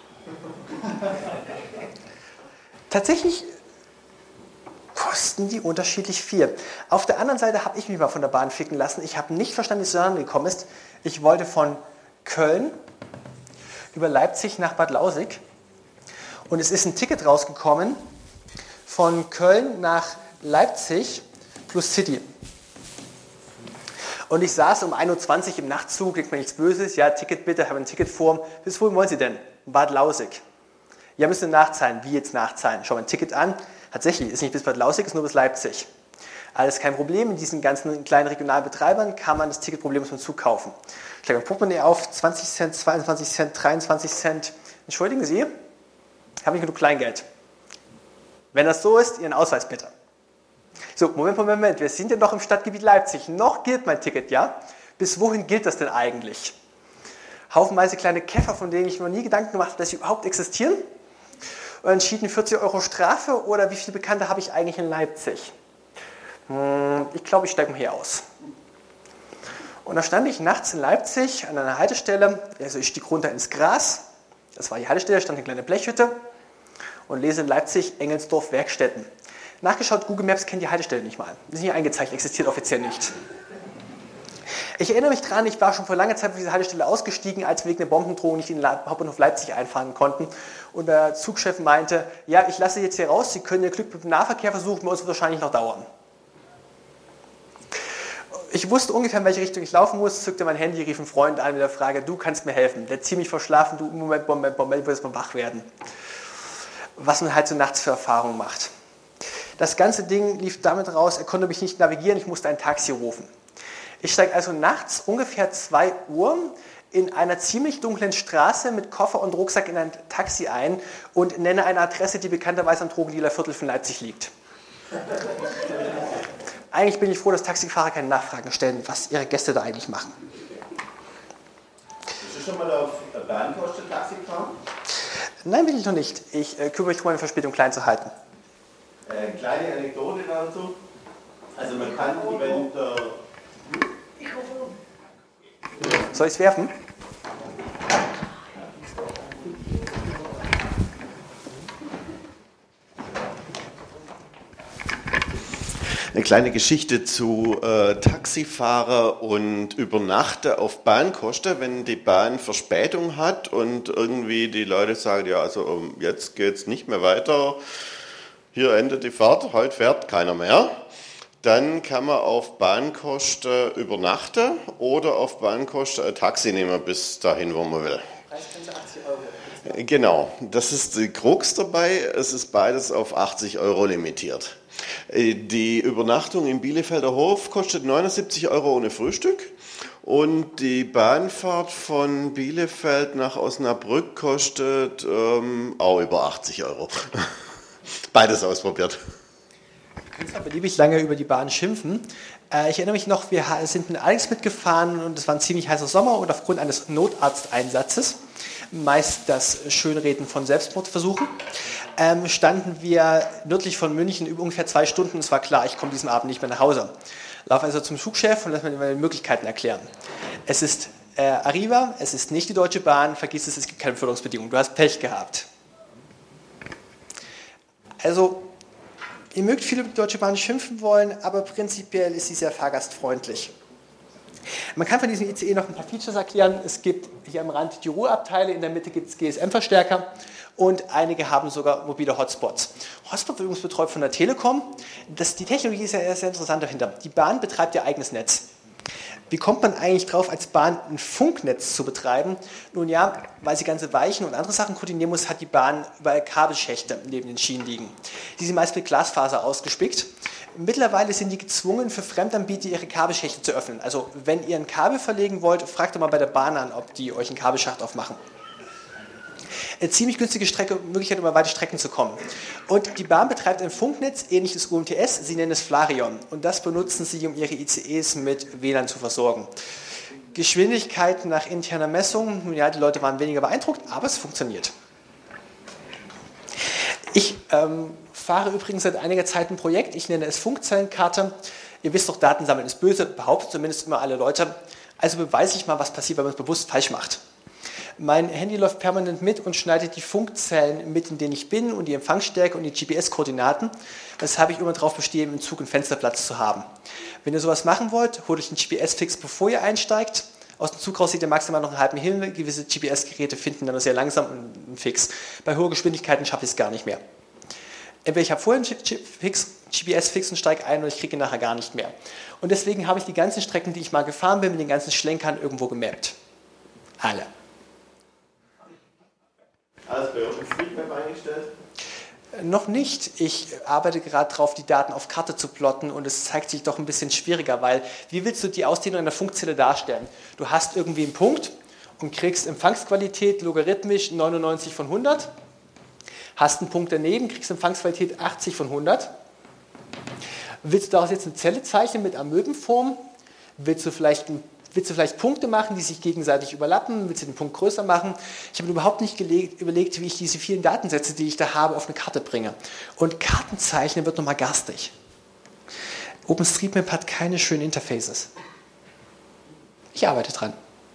Tatsächlich kosten die unterschiedlich viel. Auf der anderen Seite habe ich mich mal von der Bahn ficken lassen. Ich habe nicht verstanden, wie es so gekommen ist. Ich wollte von Köln über Leipzig nach Bad Lausick und es ist ein Ticket rausgekommen von Köln nach Leipzig plus City. Und ich saß um ein Uhr zwanzig im Nachtzug, denkt mir nichts Böses, ja, Ticket bitte, habe ein Ticketform. Bis wohin wollen Sie denn? Bad Lausick. Ja, müssen Sie nachzahlen. Wie jetzt nachzahlen? Schau mal ein Ticket an. Tatsächlich, ist nicht bis Bad Lausick, ist nur bis Leipzig. Alles kein Problem, in diesen ganzen kleinen regionalen Betreibern kann man das Ticket problemlos mit Zug kaufen. Ich lege mein Portemonnaie auf, zwanzig Cent, zweiundzwanzig Cent, dreiundzwanzig Cent. Entschuldigen Sie, habe ich genug Kleingeld? Wenn das so ist, Ihren Ausweis bitte. So, Moment, Moment, Moment, wir sind ja noch im Stadtgebiet Leipzig. Noch gilt mein Ticket, ja? Bis wohin gilt das denn eigentlich? Haufenweise kleine Käfer, von denen ich mir noch nie Gedanken gemacht habe, dass sie überhaupt existieren. Und entschieden vierzig Euro Strafe oder wie viele Bekannte habe ich eigentlich in Leipzig? Hm, ich glaube, ich steige mal hier aus. Und da stand ich nachts in Leipzig an einer Haltestelle, also ich stieg runter ins Gras, das war die Haltestelle, stand eine kleine Blechhütte und lese in Leipzig Engelsdorf Werkstätten. Nachgeschaut, Google Maps kennt die Haltestelle nicht mal. Ist nicht eingezeichnet, existiert offiziell nicht. Ich erinnere mich daran, ich war schon vor langer Zeit von dieser Haltestelle ausgestiegen, als wir wegen der Bombendrohung nicht in den Hauptbahnhof Leipzig einfahren konnten. Und der Zugchef meinte, ja, ich lasse jetzt hier raus, Sie können Ihr Glück mit dem Nahverkehr versuchen, bei uns wird es wahrscheinlich noch dauern. Ich wusste ungefähr, in welche Richtung ich laufen muss, zückte mein Handy, rief einen Freund an mit der Frage, du kannst mir helfen. Der ziemlich verschlafen, du, Moment, Moment, Moment, ich will jetzt mal wach werden. Was man halt so nachts für Erfahrungen macht. Das ganze Ding lief damit raus, er konnte mich nicht navigieren, ich musste ein Taxi rufen. Ich steige also nachts ungefähr zwei Uhr in einer ziemlich dunklen Straße mit Koffer und Rucksack in ein Taxi ein und nenne eine Adresse, die bekannterweise am Drogendealerviertel von Leipzig liegt. Eigentlich bin ich froh, dass Taxifahrer keine Nachfragen stellen, was ihre Gäste da eigentlich machen. Bist du schon mal auf Bahnkosten Taxi gefahren? Nein, bin ich noch nicht. Ich äh, kümmere mich darum, meine Verspätung klein zu halten. Äh, kleine Anekdote dazu. Also man kann, wenn der... Soll ich es werfen? Eine kleine Geschichte zu äh, Taxifahrer und Übernachten auf Bahnkosten, wenn die Bahn Verspätung hat und irgendwie die Leute sagen, ja, also jetzt geht's nicht mehr weiter, hier endet die Fahrt, heute fährt keiner mehr. Dann kann man auf Bahnkosten übernachten oder auf Bahnkosten ein Taxi nehmen bis dahin, wo man will. Preisgrenze achtzig Euro. Genau, das ist die Krux dabei. Es ist beides auf achtzig Euro limitiert. Die Übernachtung im Bielefelder Hof kostet neunundsiebzig Euro ohne Frühstück und die Bahnfahrt von Bielefeld nach Osnabrück kostet ähm, auch über achtzig Euro. Beides ausprobiert. Wir können zwar beliebig lange über die Bahn schimpfen. Äh, ich erinnere mich noch, wir sind mit Alex mitgefahren und es war ein ziemlich heißer Sommer und aufgrund eines Notarzteinsatzes, meist das Schönreden von Selbstmordversuchen, ähm, standen wir nördlich von München über ungefähr zwei Stunden. Es war klar, ich komme diesen Abend nicht mehr nach Hause. Laufe also zum Zugchef und lasse mir die Möglichkeiten erklären. Es ist äh, Arriva, es ist nicht die Deutsche Bahn, vergiss es, es gibt keine Beförderungsbedingungen. Du hast Pech gehabt. Also, ihr mögt viele über die Deutsche Bahn schimpfen wollen, aber prinzipiell ist sie sehr fahrgastfreundlich. Man kann von diesem I C E noch ein paar Features erklären. Es gibt hier am Rand die Ruheabteile, in der Mitte gibt es G S M-Verstärker und einige haben sogar mobile Hotspots. Hotspot wird übrigens betreut von der Telekom. Das, die Technologie ist ja sehr interessant dahinter. Die Bahn betreibt ihr eigenes Netz. Wie kommt man eigentlich drauf, als Bahn ein Funknetz zu betreiben? Nun ja, weil sie ganze Weichen und andere Sachen koordinieren muss, hat die Bahn überall Kabelschächte neben den Schienen liegen. Die sind meist mit Glasfaser ausgespickt. Mittlerweile sind die gezwungen, für Fremdanbieter ihre Kabelschächte zu öffnen. Also wenn ihr ein Kabel verlegen wollt, fragt doch mal bei der Bahn an, ob die euch einen Kabelschacht aufmachen. Eine ziemlich günstige Strecke, Möglichkeit, über weite Strecken zu kommen. Und die Bahn betreibt ein Funknetz, ähnliches U M T S, sie nennen es Flareon. Und das benutzen sie, um ihre I C Es mit W L A N zu versorgen. Geschwindigkeiten nach interner Messung, nun ja, die Leute waren weniger beeindruckt, aber es funktioniert. Ich ähm, fahre übrigens seit einiger Zeit ein Projekt, ich nenne es Funkzellenkarte. Ihr wisst doch, Datensammeln ist böse, behaupten zumindest immer alle Leute. Also beweise ich mal, was passiert, wenn man es bewusst falsch macht. Mein Handy läuft permanent mit und schneidet die Funkzellen mit, in denen ich bin und die Empfangsstärke und die G P S-Koordinaten. Weshalb ich immer darauf bestehe, im Zug einen Fensterplatz zu haben. Wenn ihr sowas machen wollt, holt euch einen G P S-Fix, bevor ihr einsteigt. Aus dem Zug raus seht ihr maximal noch einen halben Himmel. Gewisse G P S-Geräte finden dann nur sehr langsam einen Fix. Bei hohen Geschwindigkeiten schaffe ich es gar nicht mehr. Entweder ich habe vorher einen G P S-Fix und steige ein oder ich kriege ihn nachher gar nicht mehr. Und deswegen habe ich die ganzen Strecken, die ich mal gefahren bin, mit den ganzen Schlenkern irgendwo gemappt. Alle. Alles bei OpenStreetMap eingestellt? Noch nicht. Ich arbeite gerade darauf, die Daten auf Karte zu plotten und es zeigt sich doch ein bisschen schwieriger, weil wie willst du die Ausdehnung einer Funkzelle darstellen? Du hast irgendwie einen Punkt und kriegst Empfangsqualität logarithmisch neunundneunzig von hundert, hast einen Punkt daneben, kriegst Empfangsqualität achtzig von hundert. Willst du daraus jetzt eine Zelle zeichnen mit Amöbenform? Willst du vielleicht ein Willst du vielleicht Punkte machen, die sich gegenseitig überlappen? Willst du den Punkt größer machen? Ich habe überhaupt nicht gelegt, überlegt, wie ich diese vielen Datensätze, die ich da habe, auf eine Karte bringe. Und Kartenzeichnen wird nochmal garstig. OpenStreetMap hat keine schönen Interfaces. Ich arbeite dran.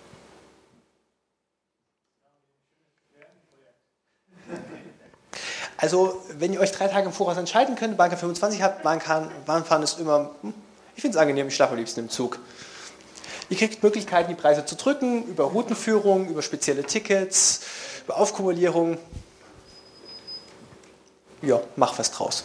Also, wenn ihr euch drei Tage im Voraus entscheiden könnt, Bahncard fünfundzwanzig habt, Bahncard, Bahnfahren ist immer, ich finde es angenehm, ich schlafe am liebsten im Zug. Ihr kriegt Möglichkeiten, die Preise zu drücken, über Routenführung, über spezielle Tickets, über Aufkumulierung. Ja, mach was draus.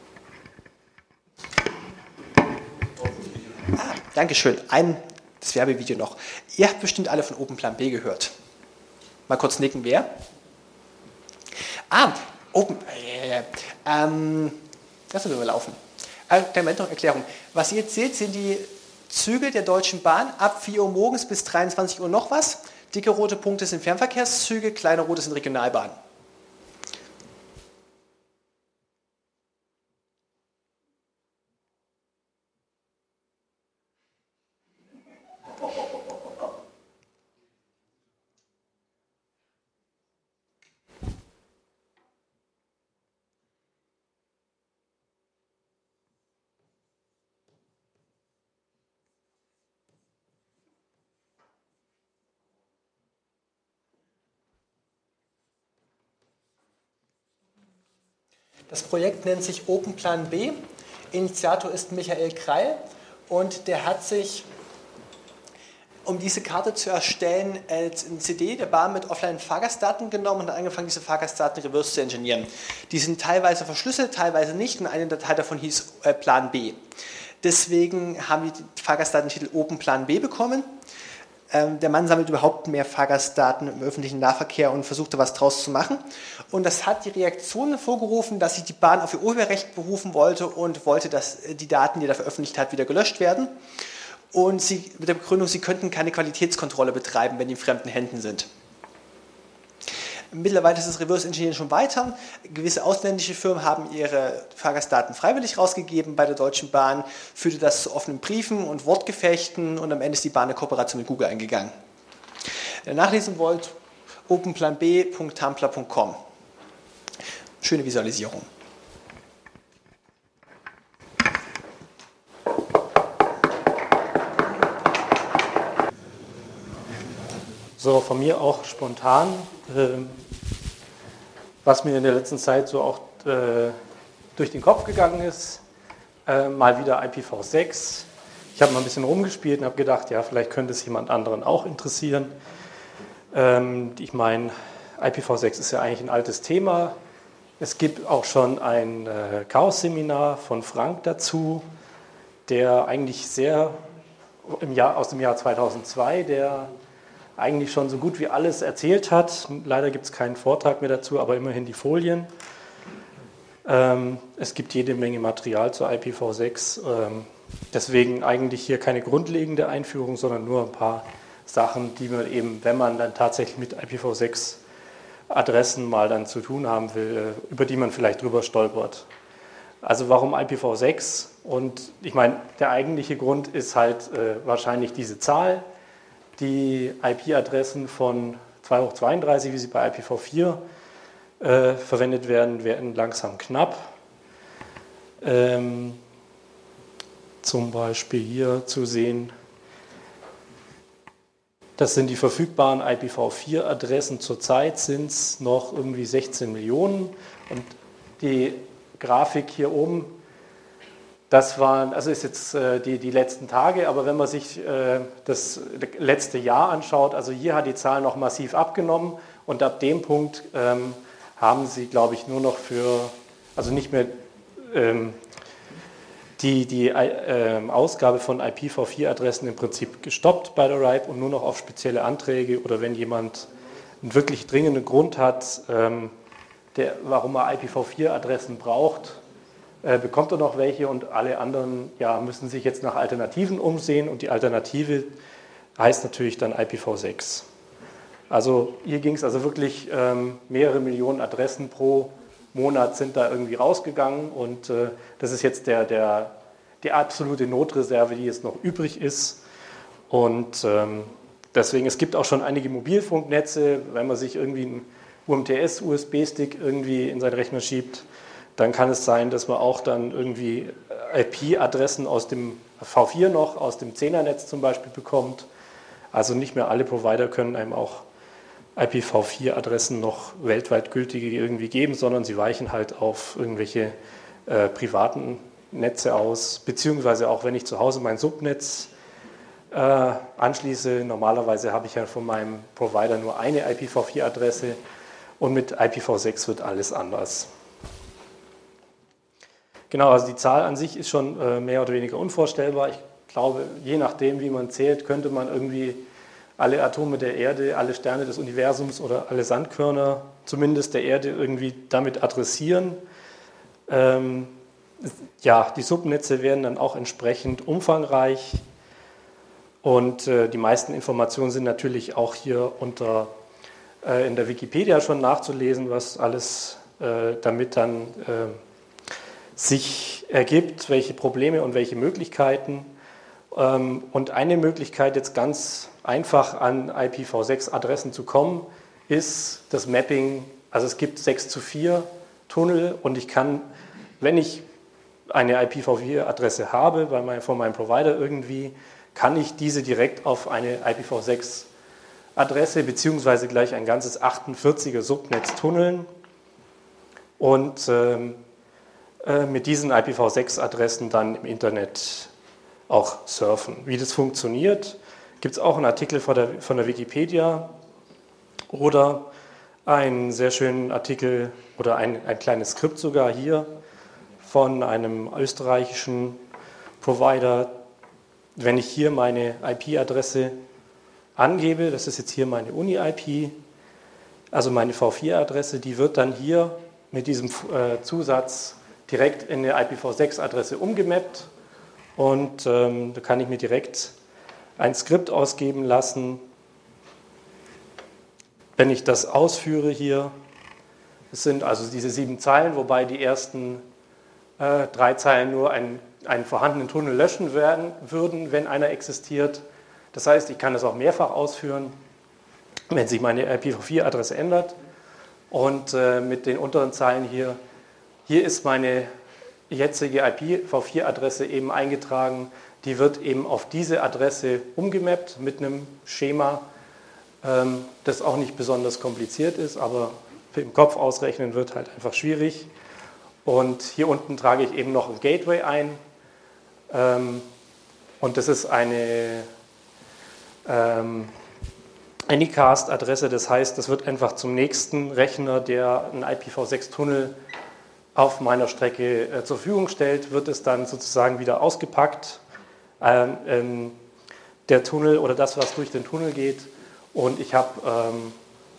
Ah, Dankeschön. Ein das Werbevideo noch. Ihr habt bestimmt alle von OpenPlan B gehört. Mal kurz nicken, wer? Ah, Open... Äh, ähm, lassen wir mal laufen. Äh, Moment noch Erklärung. Was ihr jetzt seht, sind die Züge der Deutschen Bahn ab vier Uhr morgens bis dreiundzwanzig Uhr noch was. Dicke rote Punkte sind Fernverkehrszüge, kleine rote sind Regionalbahnen. Das Projekt nennt sich OpenPlan B. Initiator ist Michael Kreil und der hat sich, um diese Karte zu erstellen, als eine C D der Bahn mit Offline-Fahrgastdaten genommen und hat angefangen, diese Fahrgastdaten reverse zu engineeren. Die sind teilweise verschlüsselt, teilweise nicht und eine Datei davon hieß äh, Plan B. Deswegen haben die Fahrgastdatentitel OpenPlan B bekommen. Der Mann sammelt überhaupt mehr Fahrgastdaten im öffentlichen Nahverkehr und versuchte, was draus zu machen. Und das hat die Reaktion hervorgerufen, dass sich die Bahn auf ihr Urheberrecht berufen wollte und wollte, dass die Daten, die er veröffentlicht hat, wieder gelöscht werden. Und sie, mit der Begründung, sie könnten keine Qualitätskontrolle betreiben, wenn die in fremden Händen sind. Mittlerweile ist das Reverse Engineering schon weiter. Gewisse ausländische Firmen haben ihre Fahrgastdaten freiwillig rausgegeben bei der Deutschen Bahn, führte das zu offenen Briefen und Wortgefechten und am Ende ist die Bahn eine Kooperation mit Google eingegangen. Wenn ihr nachlesen wollt, openplan b punkt tumblr punkt com. Schöne Visualisierung. So, von mir auch spontan, äh, was mir in der letzten Zeit so auch äh, durch den Kopf gegangen ist, äh, mal wieder I P v sechs. Ich habe mal ein bisschen rumgespielt und habe gedacht, ja, vielleicht könnte es jemand anderen auch interessieren. Ähm, ich meine, I P v sechs ist ja eigentlich ein altes Thema. Es gibt auch schon ein äh, Chaos-Seminar von Frank dazu, der eigentlich sehr, im Jahr, aus dem Jahr zweitausendzwei, der eigentlich schon so gut wie alles erzählt hat. Leider gibt es keinen Vortrag mehr dazu, aber immerhin die Folien. Ähm, es gibt jede Menge Material zur I P v sechs. Ähm, deswegen eigentlich hier keine grundlegende Einführung, sondern nur ein paar Sachen, die man eben, wenn man dann tatsächlich mit I P v sechs Adressen mal dann zu tun haben will, über die man vielleicht drüber stolpert. Also warum I P v sechs? Und ich meine, der eigentliche Grund ist halt äh, wahrscheinlich diese Zahl. Die I P-Adressen von zwei hoch zweiunddreißig, wie sie bei I P v vier äh, verwendet werden, werden langsam knapp. Ähm, zum Beispiel hier zu sehen, das sind die verfügbaren I P v vier Adressen. Zurzeit sind es noch irgendwie sechzehn Millionen. Und die Grafik hier oben, das waren, also ist jetzt äh, die, die letzten Tage, aber wenn man sich äh, das letzte Jahr anschaut, also hier hat die Zahl noch massiv abgenommen und ab dem Punkt ähm, haben sie, glaube ich, nur noch für, also nicht mehr ähm, die, die äh, Ausgabe von I P v vier Adressen im Prinzip gestoppt bei der R I P und nur noch auf spezielle Anträge oder wenn jemand einen wirklich dringenden Grund hat, ähm, der, warum er I P v vier Adressen braucht, äh, bekommt er noch welche und alle anderen ja, müssen sich jetzt nach Alternativen umsehen und die Alternative heißt natürlich dann I P v sechs. Also hier ging es also wirklich ähm, mehrere Millionen Adressen pro Monat sind da irgendwie rausgegangen und äh, das ist jetzt der, der, die absolute Notreserve, die jetzt noch übrig ist. Und ähm, deswegen, es gibt auch schon einige Mobilfunknetze, wenn man sich irgendwie einen U M T S-U S B-Stick irgendwie in seinen Rechner schiebt, dann kann es sein, dass man auch dann irgendwie I P-Adressen aus dem V vier noch, aus dem Zehner-Netz zum Beispiel bekommt. Also nicht mehr alle Provider können einem auch I P v vier Adressen noch weltweit gültige irgendwie geben, sondern sie weichen halt auf irgendwelche äh, privaten Netze aus, beziehungsweise auch wenn ich zu Hause mein Subnetz äh, anschließe, normalerweise habe ich ja von meinem Provider nur eine I P v vier Adresse und mit I P v sechs wird alles anders. Genau, also die Zahl an sich ist schon äh, mehr oder weniger unvorstellbar. Ich glaube, je nachdem, wie man zählt, könnte man irgendwie alle Atome der Erde, alle Sterne des Universums oder alle Sandkörner, zumindest der Erde, irgendwie damit adressieren. Ähm, ja, die Subnetze werden dann auch entsprechend umfangreich und äh, die meisten Informationen sind natürlich auch hier unter, äh, in der Wikipedia schon nachzulesen, was alles äh, damit dann äh, sich ergibt, welche Probleme und welche Möglichkeiten. Ähm, und eine Möglichkeit jetzt ganz einfach an I P v sechs Adressen zu kommen, ist das Mapping. Also es gibt sechs zu vier Tunnel und ich kann, wenn ich eine I P v vier Adresse habe bei mein, von meinem Provider irgendwie, kann ich diese direkt auf eine I P v sechs Adresse beziehungsweise gleich ein ganzes achtundvierziger Subnetz tunneln und ähm, äh, mit diesen I P v sechs Adressen dann im Internet auch surfen. Wie das funktioniert, gibt es auch einen Artikel von der, von der Wikipedia oder einen sehr schönen Artikel oder ein, ein kleines Skript sogar hier von einem österreichischen Provider. Wenn ich hier meine I P-Adresse angebe, das ist jetzt hier meine Uni-I P, also meine V vier Adresse, die wird dann hier mit diesem äh, Zusatz direkt in eine I P v sechs Adresse umgemappt und ähm, da kann ich mir direkt ein Skript ausgeben lassen. Wenn ich das ausführe hier, das sind also diese sieben Zeilen, wobei die ersten äh, drei Zeilen nur einen, einen vorhandenen Tunnel löschen werden, würden, wenn einer existiert. Das heißt, ich kann das auch mehrfach ausführen, wenn sich meine I P v vier Adresse ändert. Und äh, mit den unteren Zeilen hier, hier ist meine jetzige I P v vier Adresse eben eingetragen. Die wird eben auf diese Adresse umgemappt mit einem Schema, ähm, das auch nicht besonders kompliziert ist, aber im Kopf ausrechnen wird halt einfach schwierig. Und hier unten trage ich eben noch ein Gateway ein. Ähm, und das ist eine ähm, Anycast-Adresse, das heißt, das wird einfach zum nächsten Rechner, der einen I P v sechs Tunnel auf meiner Strecke äh, zur Verfügung stellt, wird es dann sozusagen wieder ausgepackt. Ähm, ähm, der Tunnel oder das, was durch den Tunnel geht, und ich hab, ähm,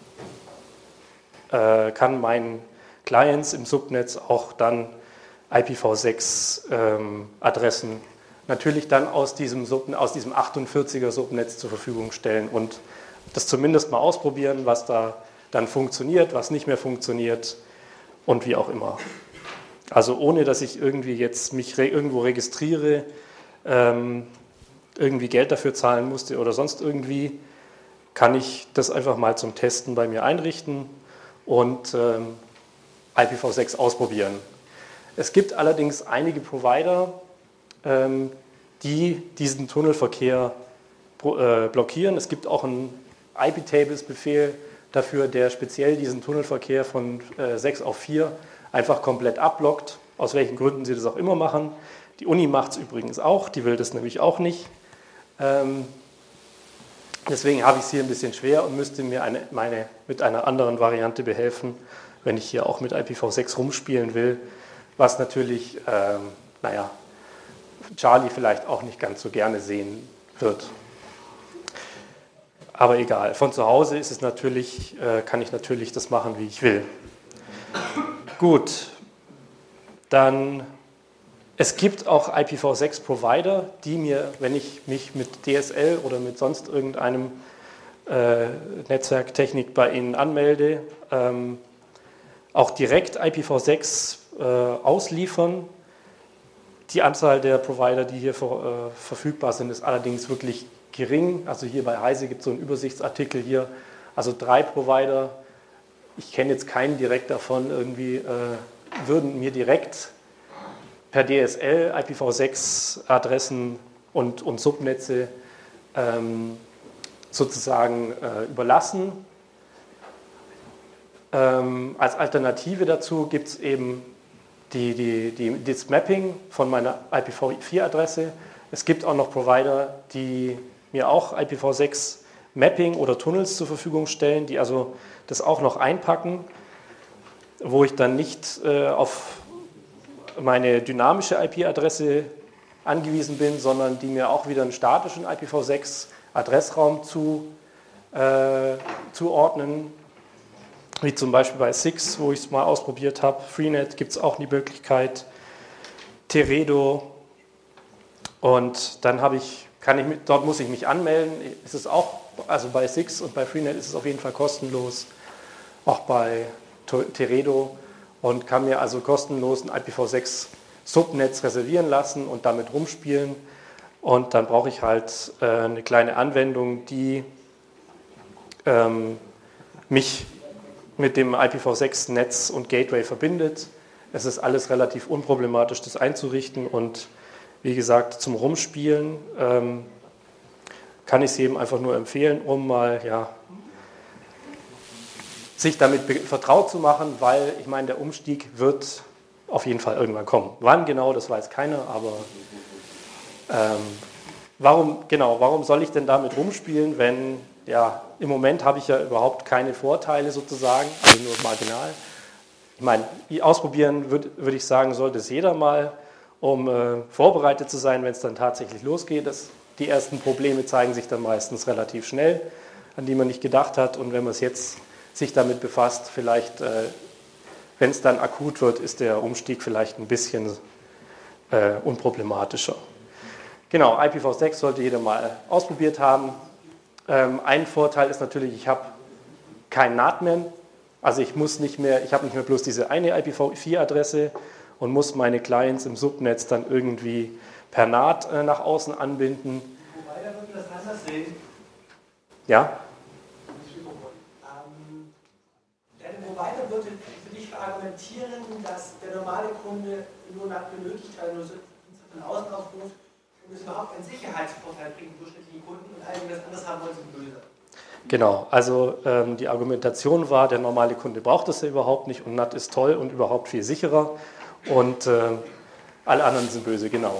äh, kann meinen Clients im Subnetz auch dann I P v sechs ähm, Adressen natürlich dann aus diesem, Sub, aus diesem achtundvierziger Subnetz zur Verfügung stellen und das zumindest mal ausprobieren, was da dann funktioniert, was nicht mehr funktioniert und wie auch immer. Also ohne, dass ich irgendwie jetzt mich re- irgendwo registriere, ähm, irgendwie Geld dafür zahlen musste oder sonst irgendwie, kann ich das einfach mal zum Testen bei mir einrichten und ähm, I P v sechs ausprobieren. Es gibt allerdings einige Provider, ähm, die diesen Tunnelverkehr pro, äh, blockieren. Es gibt auch einen I P-Tables-Befehl dafür, der speziell diesen Tunnelverkehr von äh, sechs auf vier einfach komplett abblockt, aus welchen Gründen sie das auch immer machen. Die Uni macht es übrigens auch, die will das nämlich auch nicht. Ähm, deswegen habe ich es hier ein bisschen schwer und müsste mir eine, meine, mit einer anderen Variante behelfen, wenn ich hier auch mit I P v sechs rumspielen will, was natürlich, ähm, naja, Charlie vielleicht auch nicht ganz so gerne sehen wird. Aber egal, von zu Hause ist es natürlich, äh, kann ich natürlich das machen, wie ich will. Gut, dann es gibt auch I P v sechs Provider, die mir, wenn ich mich mit D S L oder mit sonst irgendeinem äh, Netzwerktechnik bei Ihnen anmelde, ähm, auch direkt I P v sechs äh, ausliefern. Die Anzahl der Provider, die hier ver, äh, verfügbar sind, ist allerdings wirklich gering. Also hier bei Heise gibt es so einen Übersichtsartikel hier, also drei Provider. Ich kenne jetzt keinen direkt davon, irgendwie äh, würden mir direkt per D S L I P v sechs Adressen und, und Subnetze ähm, sozusagen äh, überlassen. Ähm, als Alternative dazu gibt es eben die, die, die, das Mapping von meiner I P v vier Adresse. Es gibt auch noch Provider, die mir auch I P v sechs Mapping oder Tunnels zur Verfügung stellen, die also das auch noch einpacken, wo ich dann nicht äh, auf meine dynamische I P-Adresse angewiesen bin, sondern die mir auch wieder einen statischen I P v sechs Adressraum zu, äh, zuordnen, wie zum Beispiel bei Six, wo ich es mal ausprobiert habe. Freenet gibt es auch die Möglichkeit, Teredo, und dann habe ich, kann ich mit, dort muss ich mich anmelden. Ist es auch, also bei Six und bei Freenet ist es auf jeden Fall kostenlos, auch bei Teredo, und kann mir also kostenlos ein I P v sechs Subnetz reservieren lassen und damit rumspielen. Und dann brauche ich halt äh, eine kleine Anwendung, die ähm, mich mit dem I P v sechs Netz und Gateway verbindet. Es ist alles relativ unproblematisch, das einzurichten, und wie gesagt, zum Rumspielen ähm, kann ich es jedem einfach nur empfehlen, um mal ja, sich damit vertraut zu machen, weil ich meine, der Umstieg wird auf jeden Fall irgendwann kommen. Wann genau, das weiß keiner, aber ähm, warum, genau, warum soll ich denn damit rumspielen, wenn, ja, im Moment habe ich ja überhaupt keine Vorteile sozusagen, also nur marginal. Ich meine, ausprobieren würde würd ich sagen, sollte es jeder mal, um äh, vorbereitet zu sein, wenn es dann tatsächlich losgeht. Das, die ersten Probleme zeigen sich dann meistens relativ schnell, an die man nicht gedacht hat, und wenn man es jetzt sich damit befasst, vielleicht, äh, wenn es dann akut wird, ist der Umstieg vielleicht ein bisschen äh, unproblematischer. Genau, I P v sechs sollte jeder mal ausprobiert haben. Ähm, ein Vorteil ist natürlich, ich habe kein N A T mehr, also ich muss nicht mehr, ich habe nicht mehr bloß diese eine I P v vier Adresse und muss meine Clients im Subnetz dann irgendwie per N A T äh, nach außen anbinden. Wobei, da würden wir das anders sehen. Ja? Provider würde für dich argumentieren, dass der normale Kunde nur N A T benötigt, weil nur so von außen aufruft und es überhaupt einen Sicherheitsvorteil bringt, durchschnittlichen Kunden, und all die das anders haben wollen, sind böse. Genau, also ähm, die Argumentation war, der normale Kunde braucht das ja überhaupt nicht und N A T ist toll und überhaupt viel sicherer, und äh, alle anderen sind böse, genau.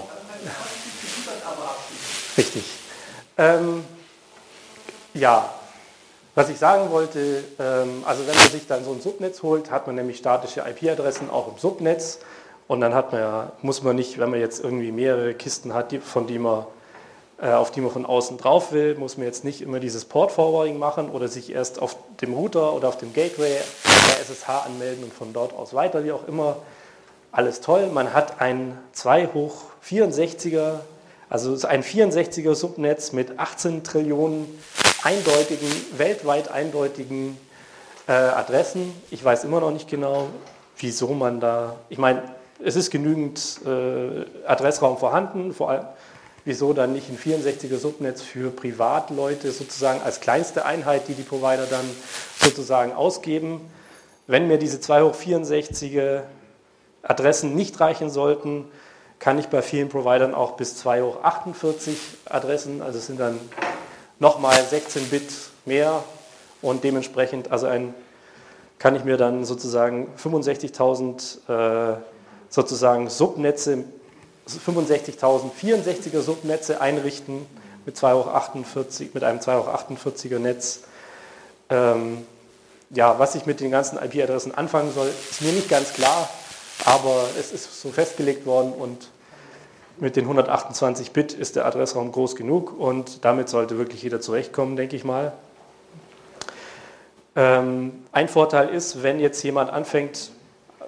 Richtig. Ähm, ja. Was ich sagen wollte, also wenn man sich dann so ein Subnetz holt, hat man nämlich statische I P-Adressen auch im Subnetz, und dann hat man ja, muss man nicht, wenn man jetzt irgendwie mehrere Kisten hat, von die man, auf die man von außen drauf will, muss man jetzt nicht immer dieses Port-Forwarding machen oder sich erst auf dem Router oder auf dem Gateway der S S H anmelden und von dort aus weiter, wie auch immer. Alles toll, man hat ein zwei hoch vierundsechziger, also ein vierundsechziger Subnetz mit achtzehn Trillionen eindeutigen, weltweit eindeutigen äh, Adressen. Ich weiß immer noch nicht genau, wieso man da, ich meine, es ist genügend äh, Adressraum vorhanden, vor allem, wieso dann nicht ein vierundsechziger Subnetz für Privatleute sozusagen als kleinste Einheit, die die Provider dann sozusagen ausgeben. Wenn mir diese zwei hoch vierundsechziger Adressen nicht reichen sollten, kann ich bei vielen Providern auch bis zwei hoch achtundvierzig Adressen, also es sind dann nochmal sechzehn Bit mehr, und dementsprechend, also ein, kann ich mir dann sozusagen fünfundsechzigtausend äh, sozusagen Subnetze, fünfundsechzigtausend vierundsechziger Subnetze einrichten mit, zwei hoch achtundvierzig, mit einem zwei hoch achtundvierziger Netz. Ähm, ja, was ich mit den ganzen I P-Adressen anfangen soll, ist mir nicht ganz klar, aber es ist so festgelegt worden, und mit den hundertachtundzwanzig Bit ist der Adressraum groß genug, und damit sollte wirklich jeder zurechtkommen, denke ich mal. Ähm, ein Vorteil ist, wenn jetzt jemand anfängt,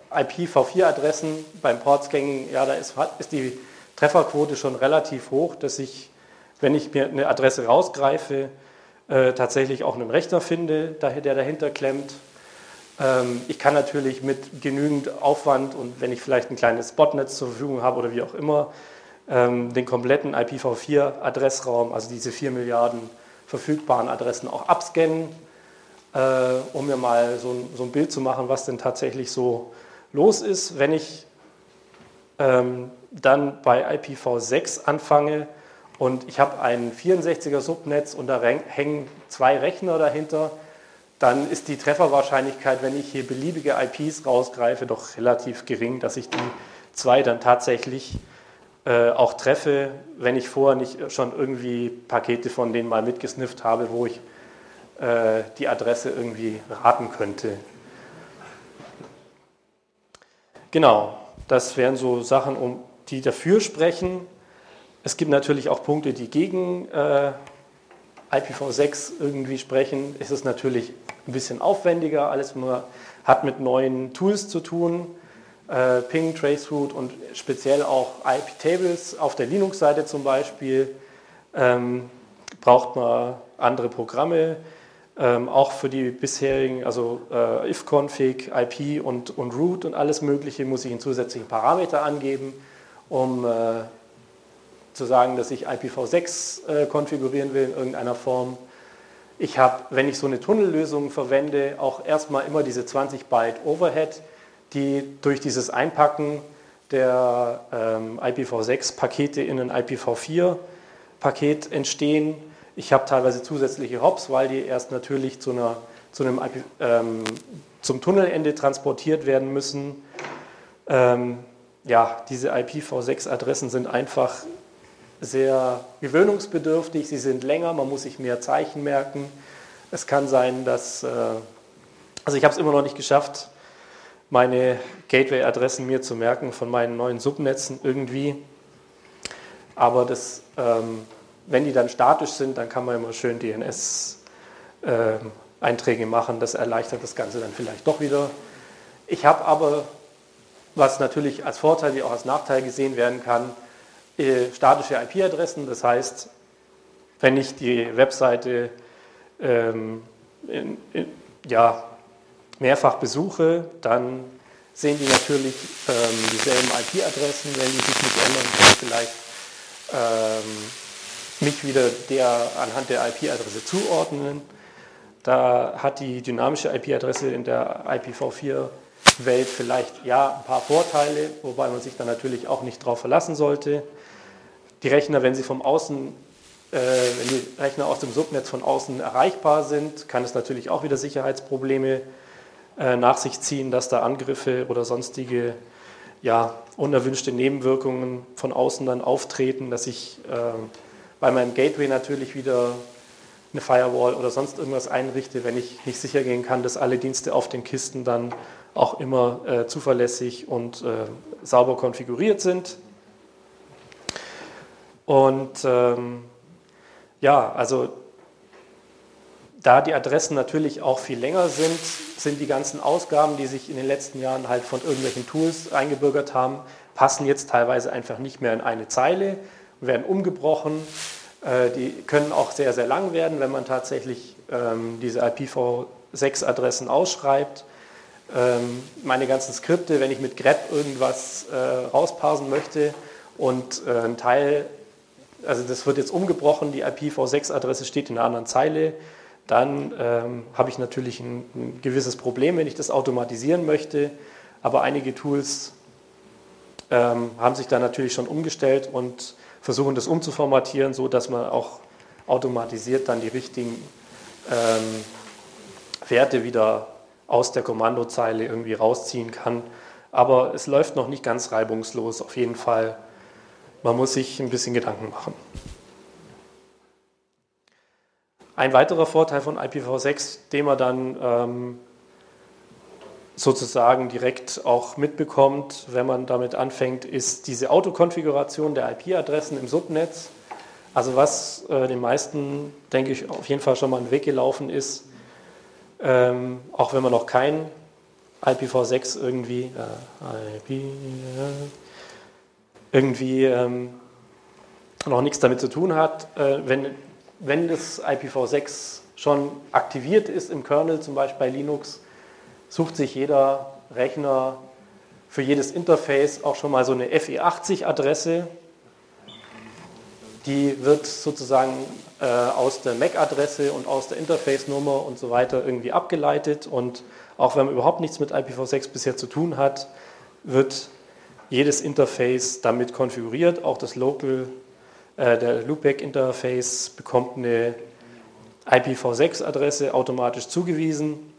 I P v vier Adressen beim Port-Scanning, ja, da ist, ist die Trefferquote schon relativ hoch, dass ich, wenn ich mir eine Adresse rausgreife, äh, tatsächlich auch einen Rechner finde, der dahinter klemmt. Ähm, ich kann natürlich mit genügend Aufwand und wenn ich vielleicht ein kleines Botnetz zur Verfügung habe oder wie auch immer, ähm, den kompletten I P v vier Adressraum, also diese vier Milliarden verfügbaren Adressen auch abscannen, äh, um mir mal so ein, so ein Bild zu machen, was denn tatsächlich so los ist. Wenn ich ähm, dann bei I P v sechs anfange und ich habe ein vierundsechziger Subnetz und da hängen zwei Rechner dahinter, dann ist die Trefferwahrscheinlichkeit, wenn ich hier beliebige I Ps rausgreife, doch relativ gering, dass ich die zwei dann tatsächlich äh, auch treffe, wenn ich vorher nicht schon irgendwie Pakete von denen mal mitgesnifft habe, wo ich äh, die Adresse irgendwie raten könnte. Genau, das wären so Sachen, um die dafür sprechen. Es gibt natürlich auch Punkte, die gegen äh, I P v sechs irgendwie sprechen. Es ist natürlich ein bisschen aufwendiger, alles hat mit neuen Tools zu tun, äh, Ping, Traceroute und speziell auch I P-Tables auf der Linux-Seite zum Beispiel, ähm, braucht man andere Programme, ähm, auch für die bisherigen, also äh, ifconfig, I P und, und root und alles mögliche muss ich einen zusätzlichen Parameter angeben, um äh, zu sagen, dass ich I P v sechs äh, konfigurieren will in irgendeiner Form. Ich habe, wenn ich so eine Tunnellösung verwende, auch erstmal immer diese zwanzig Byte Overhead, die durch dieses Einpacken der ähm, I P v sechs Pakete in ein I P v vier Paket entstehen. Ich habe teilweise zusätzliche Hops, weil die erst natürlich zu, einer, zu einem I P, ähm, zum Tunnelende transportiert werden müssen. Ähm, ja, diese I P v sechs Adressen sind einfach sehr gewöhnungsbedürftig, sie sind länger, man muss sich mehr Zeichen merken. Es kann sein, dass, äh, also ich habe es immer noch nicht geschafft, meine Gateway-Adressen mir zu merken von meinen neuen Subnetzen irgendwie. Aber das, ähm, wenn die dann statisch sind, dann kann man immer schön D N S-Einträge äh, machen, das erleichtert das Ganze dann vielleicht doch wieder. Ich habe aber, was natürlich als Vorteil wie auch als Nachteil gesehen werden kann, statische I P-Adressen, das heißt, wenn ich die Webseite ähm, in, in, ja, mehrfach besuche, dann sehen die natürlich ähm, dieselben I P-Adressen, wenn die sich nicht ändern, kann vielleicht ähm, mich wieder der anhand der I P-Adresse zuordnen. Da hat die dynamische I P-Adresse in der I P v vier Welt vielleicht ja ein paar Vorteile, wobei man sich dann natürlich auch nicht darauf verlassen sollte. Die Rechner, wenn sie vom Außen, äh, wenn die Rechner aus dem Subnetz von außen erreichbar sind, kann es natürlich auch wieder Sicherheitsprobleme äh, nach sich ziehen, dass da Angriffe oder sonstige ja, unerwünschte Nebenwirkungen von außen dann auftreten, dass ich äh, bei meinem Gateway natürlich wieder eine Firewall oder sonst irgendwas einrichte, wenn ich nicht sicher gehen kann, dass alle Dienste auf den Kisten dann auch immer äh, zuverlässig und äh, sauber konfiguriert sind. Und ähm, ja, also da die Adressen natürlich auch viel länger sind, sind die ganzen Ausgaben, die sich in den letzten Jahren halt von irgendwelchen Tools eingebürgert haben, passen jetzt teilweise einfach nicht mehr in eine Zeile, werden umgebrochen. Äh, die können auch sehr, sehr lang werden, wenn man tatsächlich ähm, diese I P v sechs Adressen ausschreibt. Ähm, meine ganzen Skripte, wenn ich mit grep irgendwas äh, rausparsen möchte und äh, ein Teil, also das wird jetzt umgebrochen, die I P v sechs Adresse steht in einer anderen Zeile, dann ähm, habe ich natürlich ein, ein gewisses Problem, wenn ich das automatisieren möchte. Aber einige Tools ähm, haben sich da natürlich schon umgestellt und versuchen das umzuformatieren, so dass man auch automatisiert dann die richtigen ähm, Werte wieder aus der Kommandozeile irgendwie rausziehen kann. Aber es läuft noch nicht ganz reibungslos, auf jeden Fall. Man muss sich ein bisschen Gedanken machen. Ein weiterer Vorteil von I P v sechs, den man dann ähm, sozusagen direkt auch mitbekommt, wenn man damit anfängt, ist diese Autokonfiguration der I P-Adressen im Subnetz. Also was äh, den meisten, denke ich, auf jeden Fall schon mal einen Weg gelaufen ist, ähm, auch wenn man noch kein I P v sechs irgendwie, äh, I P, äh, irgendwie ähm, noch nichts damit zu tun hat. Äh, wenn, wenn das I P v sechs schon aktiviert ist im Kernel, zum Beispiel bei Linux, sucht sich jeder Rechner für jedes Interface auch schon mal so eine F E achtzig Adresse. Die wird sozusagen äh, aus der M A C-Adresse und aus der Interface-Nummer und so weiter irgendwie abgeleitet. Und auch wenn man überhaupt nichts mit I P v sechs bisher zu tun hat, wird jedes Interface damit konfiguriert. Auch das Local, äh, der Loopback-Interface bekommt eine I P v sechs Adresse automatisch zugewiesen.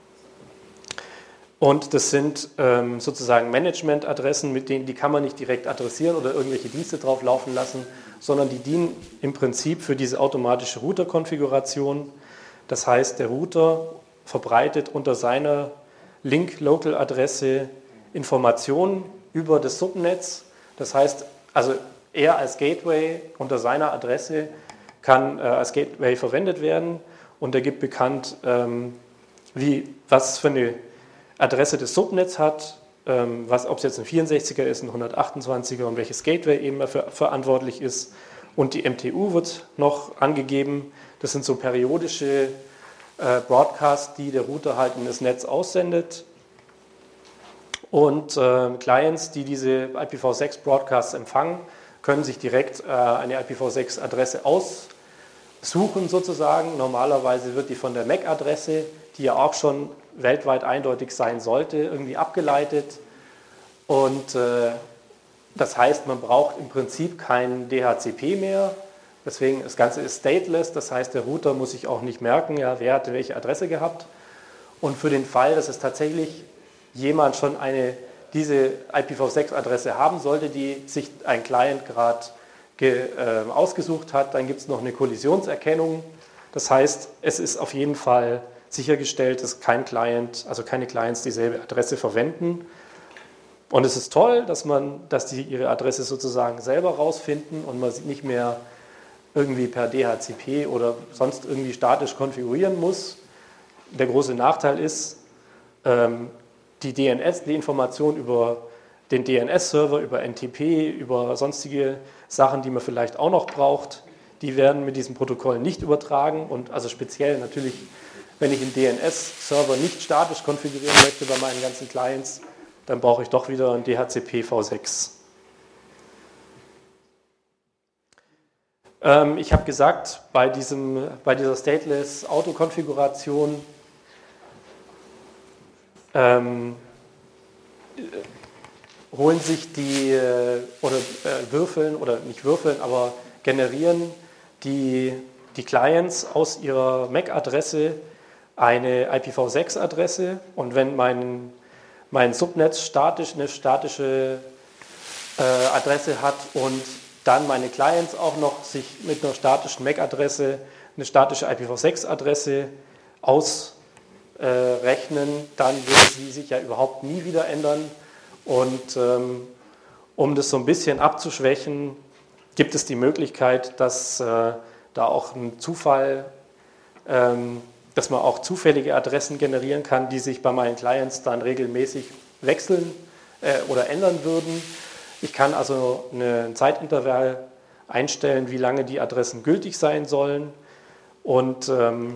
Und das sind ähm, sozusagen Management-Adressen, mit denen die kann man nicht direkt adressieren oder irgendwelche Dienste drauf laufen lassen, sondern die dienen im Prinzip für diese automatische Router-Konfiguration. Das heißt, der Router verbreitet unter seiner Link-Local-Adresse Informationen über das Subnetz. Das heißt, also er als Gateway unter seiner Adresse kann äh, als Gateway verwendet werden und er gibt bekannt, ähm, wie, was für eine Adresse des Subnetz hat, ähm, was, ob es jetzt ein vierundsechziger ist, ein hundertachtundzwanziger und welches Gateway eben dafür verantwortlich ist. Und die M T U wird noch angegeben. Das sind so periodische äh, Broadcasts, die der Router halt in das Netz aussendet. Und äh, Clients, die diese I P v sechs Broadcasts empfangen, können sich direkt äh, eine I P v sechs Adresse aussuchen sozusagen. Normalerweise wird die von der M A C-Adresse, die ja auch schon weltweit eindeutig sein sollte, irgendwie abgeleitet. Und äh, das heißt, man braucht im Prinzip kein D H C P mehr. Deswegen, das Ganze ist stateless, das heißt, der Router muss sich auch nicht merken, ja, wer hatte welche Adresse gehabt. Und für den Fall, dass es tatsächlich jemand schon eine, diese I P v sechs Adresse haben sollte, die sich ein Client gerade äh, ausgesucht hat, dann gibt es noch eine Kollisionserkennung. Das heißt, es ist auf jeden Fall sichergestellt, dass kein Client, also keine Clients dieselbe Adresse verwenden. Und es ist toll, dass man, dass die ihre Adresse sozusagen selber rausfinden und man sie nicht mehr irgendwie per D H C P oder sonst irgendwie statisch konfigurieren muss. Der große Nachteil ist, ähm, die D N S, die Information über den D N S-Server, über N T P, über sonstige Sachen, die man vielleicht auch noch braucht, die werden mit diesem Protokoll nicht übertragen und also speziell natürlich, wenn ich einen D N S-Server nicht statisch konfigurieren möchte bei meinen ganzen Clients, dann brauche ich doch wieder ein D H C P v sechs. Ähm, ich habe gesagt, bei, diesem, bei dieser Stateless Autokonfiguration ähm, holen sich die, äh, oder äh, würfeln, oder nicht würfeln, aber generieren die, die Clients aus ihrer M A C-Adresse eine I P v sechs Adresse und wenn mein, mein Subnetz statisch eine statische äh, Adresse hat und dann meine Clients auch noch sich mit einer statischen M A C-Adresse eine statische I P v sechs Adresse ausrechnen, äh, dann würde sie sich ja überhaupt nie wieder ändern. Und ähm, um das so ein bisschen abzuschwächen, gibt es die Möglichkeit, dass äh, da auch ein Zufall, ähm, dass man auch zufällige Adressen generieren kann, die sich bei meinen Clients dann regelmäßig wechseln äh, oder ändern würden. Ich kann also ein Zeitintervall einstellen, wie lange die Adressen gültig sein sollen. Und ähm,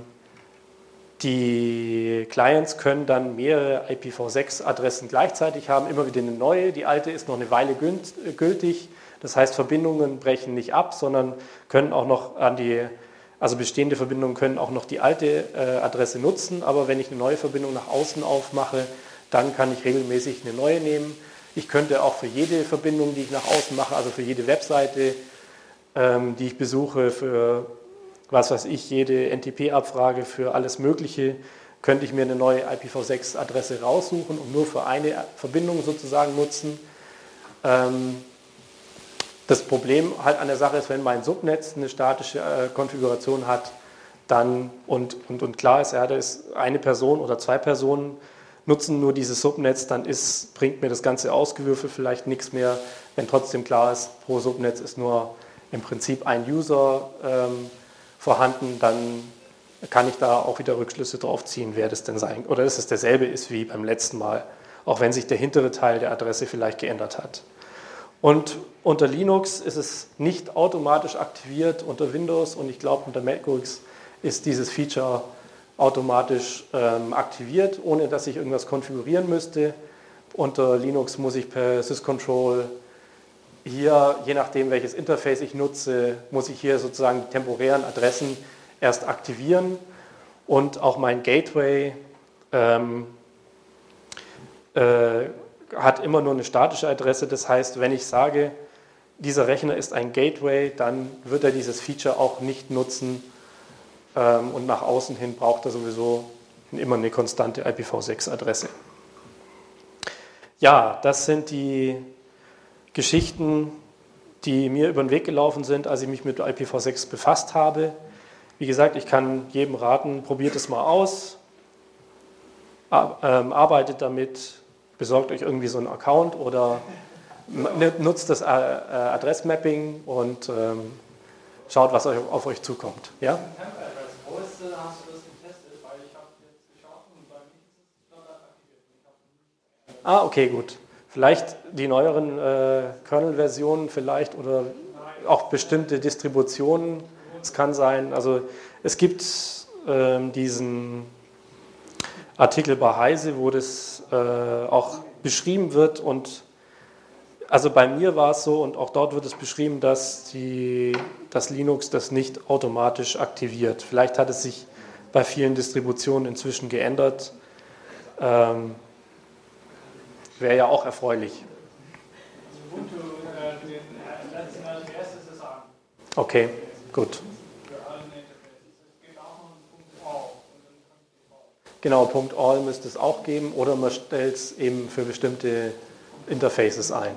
die Clients können dann mehrere I P v sechs Adressen gleichzeitig haben, immer wieder eine neue. Die alte ist noch eine Weile gültig. Das heißt, Verbindungen brechen nicht ab, sondern können auch noch an die, also bestehende Verbindungen können auch noch die alte äh, Adresse nutzen. Aber wenn ich eine neue Verbindung nach außen aufmache, dann kann ich regelmäßig eine neue nehmen. Ich könnte auch für jede Verbindung, die ich nach außen mache, also für jede Webseite, ähm, die ich besuche, für was weiß ich, jede N T P-Abfrage, für alles Mögliche, könnte ich mir eine neue I P v sechs Adresse raussuchen und nur für eine Verbindung sozusagen nutzen. Ähm, das Problem halt an der Sache ist, wenn mein Subnetz eine statische äh, Konfiguration hat, dann und, und, und klar ist, ja, da ist eine Person oder zwei Personen nutzen nur dieses Subnetz, dann ist, bringt mir das Ganze ausgewürfelt vielleicht nichts mehr, wenn trotzdem klar ist, pro Subnetz ist nur im Prinzip ein User ähm, vorhanden, dann kann ich da auch wieder Rückschlüsse drauf ziehen, wer das denn sein, oder dass es derselbe ist wie beim letzten Mal, auch wenn sich der hintere Teil der Adresse vielleicht geändert hat. Und unter Linux ist es nicht automatisch aktiviert, unter Windows und ich glaube unter macOS ist dieses Feature automatisch ähm, aktiviert, ohne dass ich irgendwas konfigurieren müsste. Unter Linux muss ich per syscontrol hier, je nachdem welches Interface ich nutze, muss ich hier sozusagen die temporären Adressen erst aktivieren und auch mein Gateway ähm, äh, hat immer nur eine statische Adresse. Das heißt, wenn ich sage, dieser Rechner ist ein Gateway, dann wird er dieses Feature auch nicht nutzen ähm, und nach außen hin braucht er sowieso immer eine konstante I P v sechs Adresse. Ja, das sind die Geschichten, die mir über den Weg gelaufen sind, als ich mich mit I P v sechs befasst habe. Wie gesagt, ich kann jedem raten, probiert es mal aus, arbeitet damit, besorgt euch irgendwie so einen Account oder nutzt das Adressmapping und ähm, schaut, was euch, auf euch zukommt. Ja? Wo hast du das getestet? Weil ich habe jetzt geschaut und bei mir ist es standard aktiviert. Ah, okay, gut. Vielleicht die neueren äh, Kernel-Versionen vielleicht oder auch bestimmte Distributionen. Es kann sein, also es gibt ähm, diesen Artikel bei Heise, wo das äh, auch beschrieben wird und also bei mir war es so und auch dort wird es beschrieben, dass die, das Linux das nicht automatisch aktiviert. Vielleicht hat es sich bei vielen Distributionen inzwischen geändert. Ähm, Wäre ja auch erfreulich. Ubuntu, äh, den letzten L T S ist es an. Okay, gut. Für alle Interfaces. Es gibt auch noch einen Punkt All. Genau, Punkt All müsste es auch geben oder man stellt es eben für bestimmte Interfaces ein.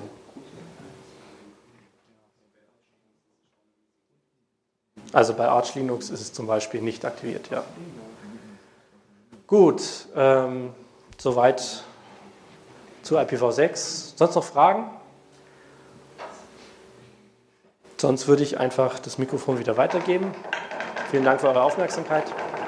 Also bei Arch Linux ist es zum Beispiel nicht aktiviert, ja. Gut, ähm, soweit zu I P v sechs. Sonst noch Fragen? Sonst würde ich einfach das Mikrofon wieder weitergeben. Vielen Dank für eure Aufmerksamkeit.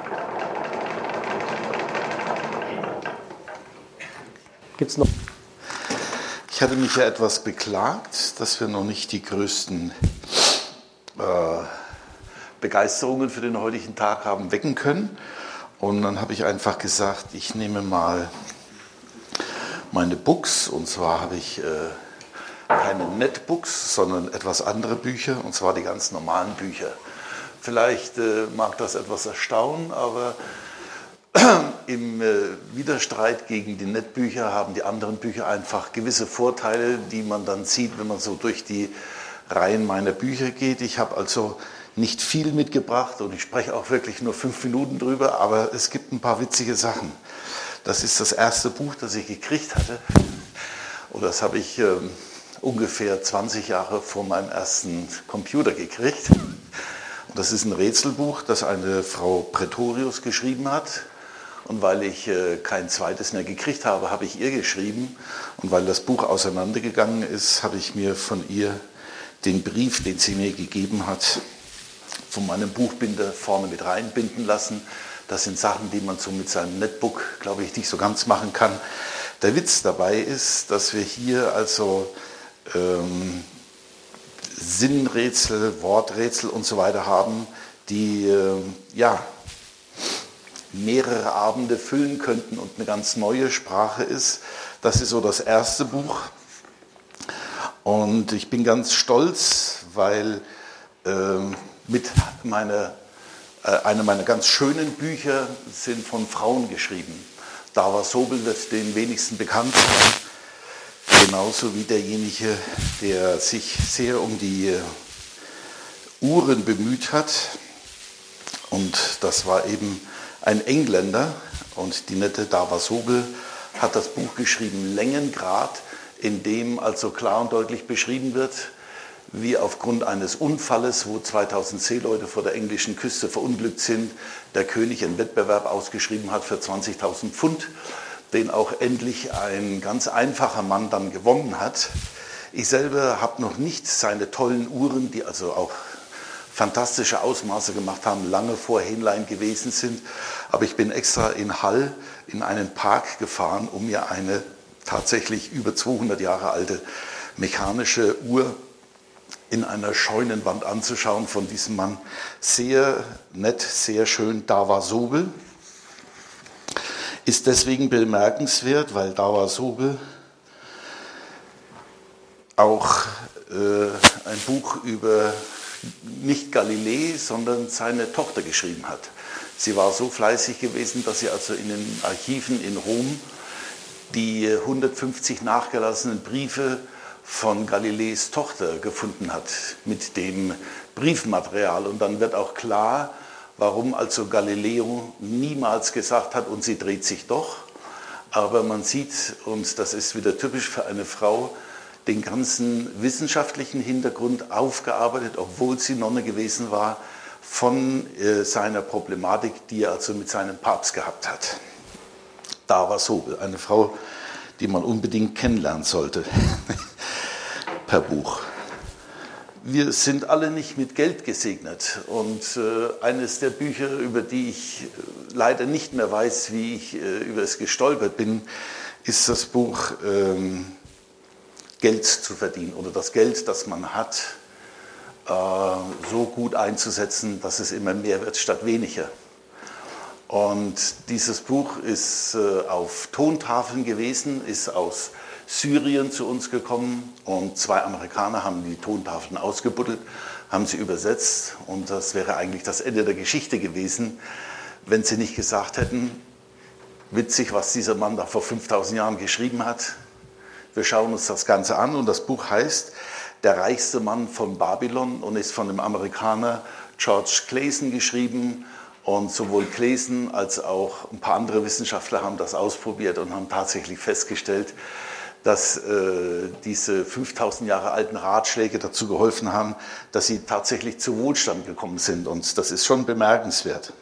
Gibt's noch? Ich hatte mich ja etwas beklagt, dass wir noch nicht die größten äh, Begeisterungen für den heutigen Tag haben wecken können. Und dann habe ich einfach gesagt, ich nehme mal meine Books, und zwar habe ich äh, keine Netbooks, sondern etwas andere Bücher, und zwar die ganz normalen Bücher. Vielleicht äh, mag das etwas erstaunen, aber im äh, Widerstreit gegen die Netbücher haben die anderen Bücher einfach gewisse Vorteile, die man dann sieht, wenn man so durch die Reihen meiner Bücher geht. Ich habe also nicht viel mitgebracht und ich spreche auch wirklich nur fünf Minuten drüber, aber es gibt ein paar witzige Sachen. Das ist das erste Buch, das ich gekriegt hatte. Und das habe ich äh, ungefähr zwanzig Jahre vor meinem ersten Computer gekriegt. Und das ist ein Rätselbuch, das eine Frau Pretorius geschrieben hat. Und weil ich äh, kein zweites mehr gekriegt habe, habe ich ihr geschrieben. Und weil das Buch auseinandergegangen ist, habe ich mir von ihr den Brief, den sie mir gegeben hat, von meinem Buchbinder vorne mit reinbinden lassen. Das sind Sachen, die man so mit seinem Netbook, glaube ich, nicht so ganz machen kann. Der Witz dabei ist, dass wir hier also ähm, Sinnrätsel, Worträtsel und so weiter haben, die äh, ja, mehrere Abende füllen könnten und eine ganz neue Sprache ist. Das ist so das erste Buch. Und ich bin ganz stolz, weil äh, mit meiner, äh, eine meiner ganz schönen Bücher sind von Frauen geschrieben. Dava Sobel wird den wenigsten bekannt sein, genauso wie derjenige, der sich sehr um die Uhren bemüht hat. Und das war eben ein Engländer, und die nette Dava Sobel hat das Buch geschrieben, Längengrad, in dem also klar und deutlich beschrieben wird, wie aufgrund eines Unfalles, wo zweitausend Seeleute vor der englischen Küste verunglückt sind, der König einen Wettbewerb ausgeschrieben hat für zwanzigtausend Pfund, den auch endlich ein ganz einfacher Mann dann gewonnen hat. Ich selber habe noch nicht seine tollen Uhren, die also auch fantastische Ausmaße gemacht haben, lange vor Henlein gewesen sind. Aber ich bin extra in Hall in einen Park gefahren, um mir eine tatsächlich über zweihundert Jahre alte mechanische Uhr in einer Scheunenwand anzuschauen von diesem Mann. Sehr nett, sehr schön. Davor Sobel ist deswegen bemerkenswert, weil Davor Sobel auch äh, ein Buch über nicht Galilei, sondern seine Tochter geschrieben hat. Sie war so fleißig gewesen, dass sie also in den Archiven in Rom die hundertfünfzig nachgelassenen Briefe von Galileis Tochter gefunden hat mit dem Briefmaterial. Und dann wird auch klar, warum also Galileo niemals gesagt hat, und sie dreht sich doch. Aber man sieht, und das ist wieder typisch für eine Frau, den ganzen wissenschaftlichen Hintergrund aufgearbeitet, obwohl sie Nonne gewesen war, von äh, seiner Problematik, die er also mit seinem Papst gehabt hat. Davor Sobel, eine Frau, die man unbedingt kennenlernen sollte, per Buch. Wir sind alle nicht mit Geld gesegnet und äh, eines der Bücher, über die ich äh, leider nicht mehr weiß, wie ich äh, über es gestolpert bin, ist das Buch ähm, Geld zu verdienen oder das Geld, das man hat, äh, so gut einzusetzen, dass es immer mehr wird statt weniger. Und dieses Buch ist äh, auf Tontafeln gewesen, ist aus Syrien zu uns gekommen und zwei Amerikaner haben die Tontafeln ausgebuddelt, haben sie übersetzt und das wäre eigentlich das Ende der Geschichte gewesen, wenn sie nicht gesagt hätten, witzig, was dieser Mann da vor fünftausend Jahren geschrieben hat. Wir schauen uns das Ganze an und das Buch heißt Der reichste Mann von Babylon und ist von dem Amerikaner George Clason geschrieben. Und sowohl Clason als auch ein paar andere Wissenschaftler haben das ausprobiert und haben tatsächlich festgestellt, dass äh, diese fünftausend Jahre alten Ratschläge dazu geholfen haben, dass sie tatsächlich zu Wohlstand gekommen sind. Und das ist schon bemerkenswert.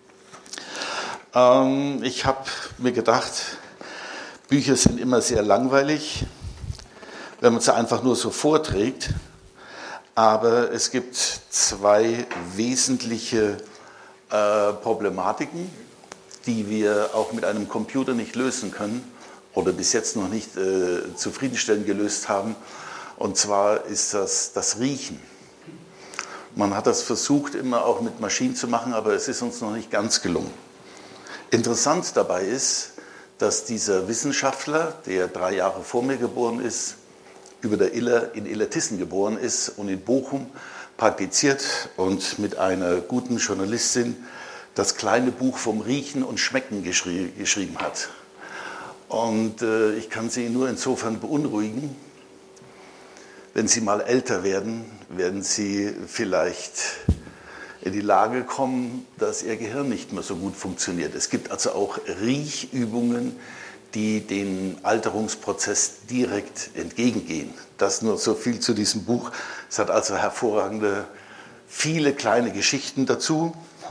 Ähm, ich habe mir gedacht, Bücher sind immer sehr langweilig, wenn man sie einfach nur so vorträgt. Aber es gibt zwei wesentliche äh, Problematiken, die wir auch mit einem Computer nicht lösen können oder bis jetzt noch nicht äh, zufriedenstellend gelöst haben. Und zwar ist das das Riechen. Man hat das versucht, immer auch mit Maschinen zu machen, aber es ist uns noch nicht ganz gelungen. Interessant dabei ist, dass dieser Wissenschaftler, der drei Jahre vor mir geboren ist, über der Iller in Illertissen geboren ist und in Bochum praktiziert und mit einer guten Journalistin das kleine Buch vom Riechen und Schmecken geschrie geschrieben hat. Und äh, ich kann Sie nur insofern beunruhigen, wenn Sie mal älter werden, werden Sie vielleicht in die Lage kommen, dass Ihr Gehirn nicht mehr so gut funktioniert. Es gibt also auch Riechübungen, die den Alterungsprozess direkt entgegengehen. Das nur so viel zu diesem Buch. Es hat also hervorragende, viele kleine Geschichten dazu.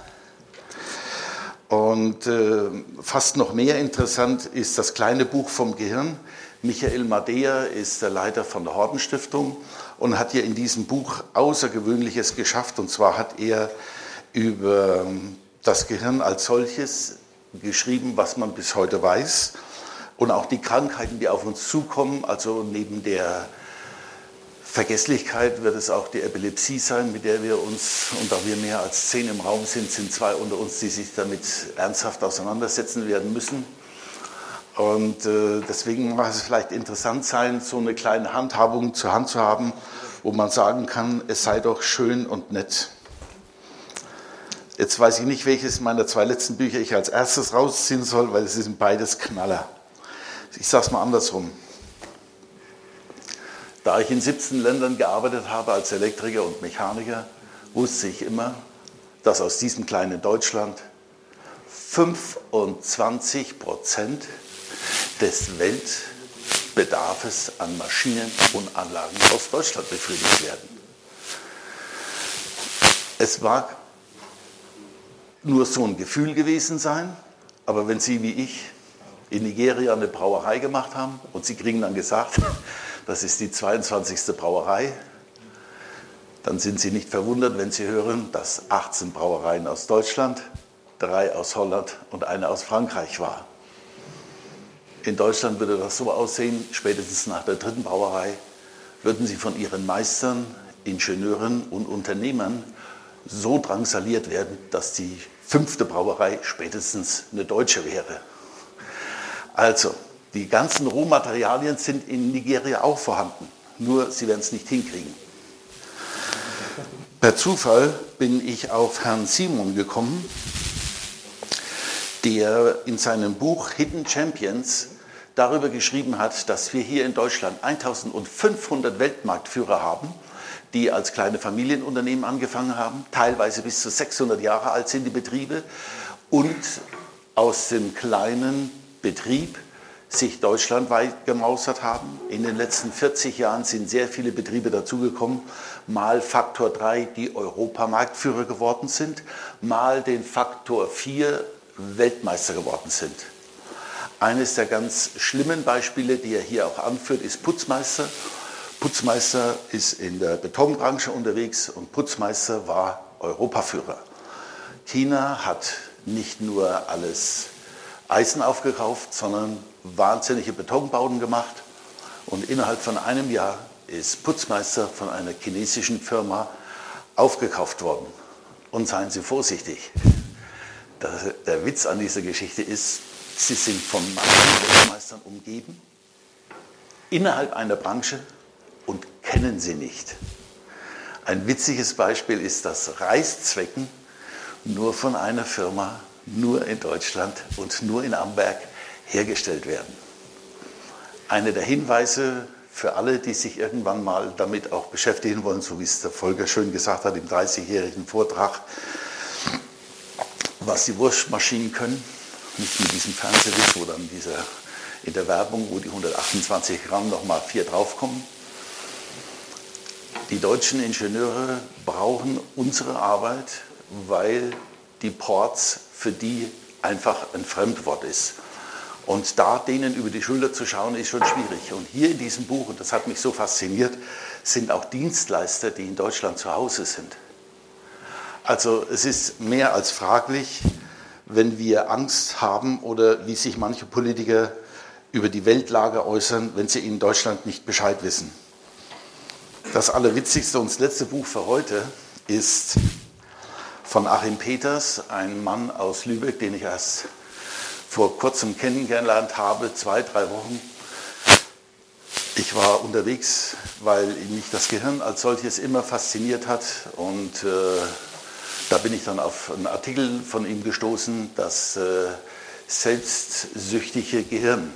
Und äh, fast noch mehr interessant ist das kleine Buch vom Gehirn. Michael Madea ist der Leiter von der Horten-Stiftung und hat hier in diesem Buch Außergewöhnliches geschafft. Und zwar hat er über das Gehirn als solches geschrieben, was man bis heute weiß. Und auch die Krankheiten, die auf uns zukommen, also neben der Vergesslichkeit wird es auch die Epilepsie sein, mit der wir uns, und da wir mehr als zehn im Raum sind, sind zwei unter uns, die sich damit ernsthaft auseinandersetzen werden müssen. Und äh, deswegen mag es vielleicht interessant sein, so eine kleine Handhabung zur Hand zu haben, wo man sagen kann, es sei doch schön und nett. Jetzt weiß ich nicht, welches meiner zwei letzten Bücher ich als erstes rausziehen soll, weil es sind beides Knaller. Ich sage es mal andersrum. Da ich in siebzehn Ländern gearbeitet habe als Elektriker und Mechaniker, wusste ich immer, dass aus diesem kleinen Deutschland fünfundzwanzig Prozent des Weltbedarfs an Maschinen und Anlagen aus Deutschland befriedigt werden. Es mag nur so ein Gefühl gewesen sein, aber wenn Sie wie ich in Nigeria eine Brauerei gemacht haben und Sie kriegen dann gesagt, das ist die zweiundzwanzigste Brauerei, dann sind Sie nicht verwundert, wenn Sie hören, dass achtzehn Brauereien aus Deutschland, drei aus Holland und eine aus Frankreich war. In Deutschland würde das so aussehen, spätestens nach der dritten Brauerei würden Sie von Ihren Meistern, Ingenieuren und Unternehmern so drangsaliert werden, dass die fünfte Brauerei spätestens eine deutsche wäre. Also, die ganzen Rohmaterialien sind in Nigeria auch vorhanden, nur sie werden es nicht hinkriegen. Per Zufall bin ich auf Herrn Simon gekommen, der in seinem Buch Hidden Champions darüber geschrieben hat, dass wir hier in Deutschland eintausendfünfhundert Weltmarktführer haben, die als kleine Familienunternehmen angefangen haben, teilweise bis zu sechshundert Jahre alt sind die Betriebe und aus dem kleinen Betrieb sich deutschlandweit gemausert haben. In den letzten vierzig Jahren sind sehr viele Betriebe dazugekommen, mal Faktor drei, die Europamarktführer geworden sind, mal den Faktor vier Weltmeister geworden sind. Eines der ganz schlimmen Beispiele, die er hier auch anführt, ist Putzmeister. Putzmeister ist in der Betonbranche unterwegs und Putzmeister war Europaführer. China hat nicht nur alles Eisen aufgekauft, sondern wahnsinnige Betonbauten gemacht. Und innerhalb von einem Jahr ist Putzmeister von einer chinesischen Firma aufgekauft worden. Und seien Sie vorsichtig. Der Witz an dieser Geschichte ist, Sie sind von Putzmeistern umgeben, innerhalb einer Branche und kennen sie nicht. Ein witziges Beispiel ist, dass Reißzwecken nur von einer Firma, nur in Deutschland und nur in Amberg hergestellt werden. Einer der Hinweise für alle, die sich irgendwann mal damit auch beschäftigen wollen, so wie es der Volker schön gesagt hat im dreißigjährigen Vortrag, was die Wurstmaschinen können, nicht mit diesem Fernsehwitz, wo dann dieser, in der Werbung, wo die hundertachtundzwanzig Gramm nochmal vier draufkommen. Die deutschen Ingenieure brauchen unsere Arbeit, weil die Ports für die einfach ein Fremdwort ist. Und da denen über die Schulter zu schauen, ist schon schwierig. Und hier in diesem Buch, und das hat mich so fasziniert, sind auch Dienstleister, die in Deutschland zu Hause sind. Also es ist mehr als fraglich, wenn wir Angst haben oder wie sich manche Politiker über die Weltlage äußern, wenn sie in Deutschland nicht Bescheid wissen. Das Allerwitzigste und das letzte Buch für heute ist von Achim Peters, ein Mann aus Lübeck, den ich erst vor kurzem kennengelernt habe, zwei, drei Wochen. Ich war unterwegs, weil mich das Gehirn als solches immer fasziniert hat und äh, da bin ich dann auf einen Artikel von ihm gestoßen, das äh, selbstsüchtige Gehirn.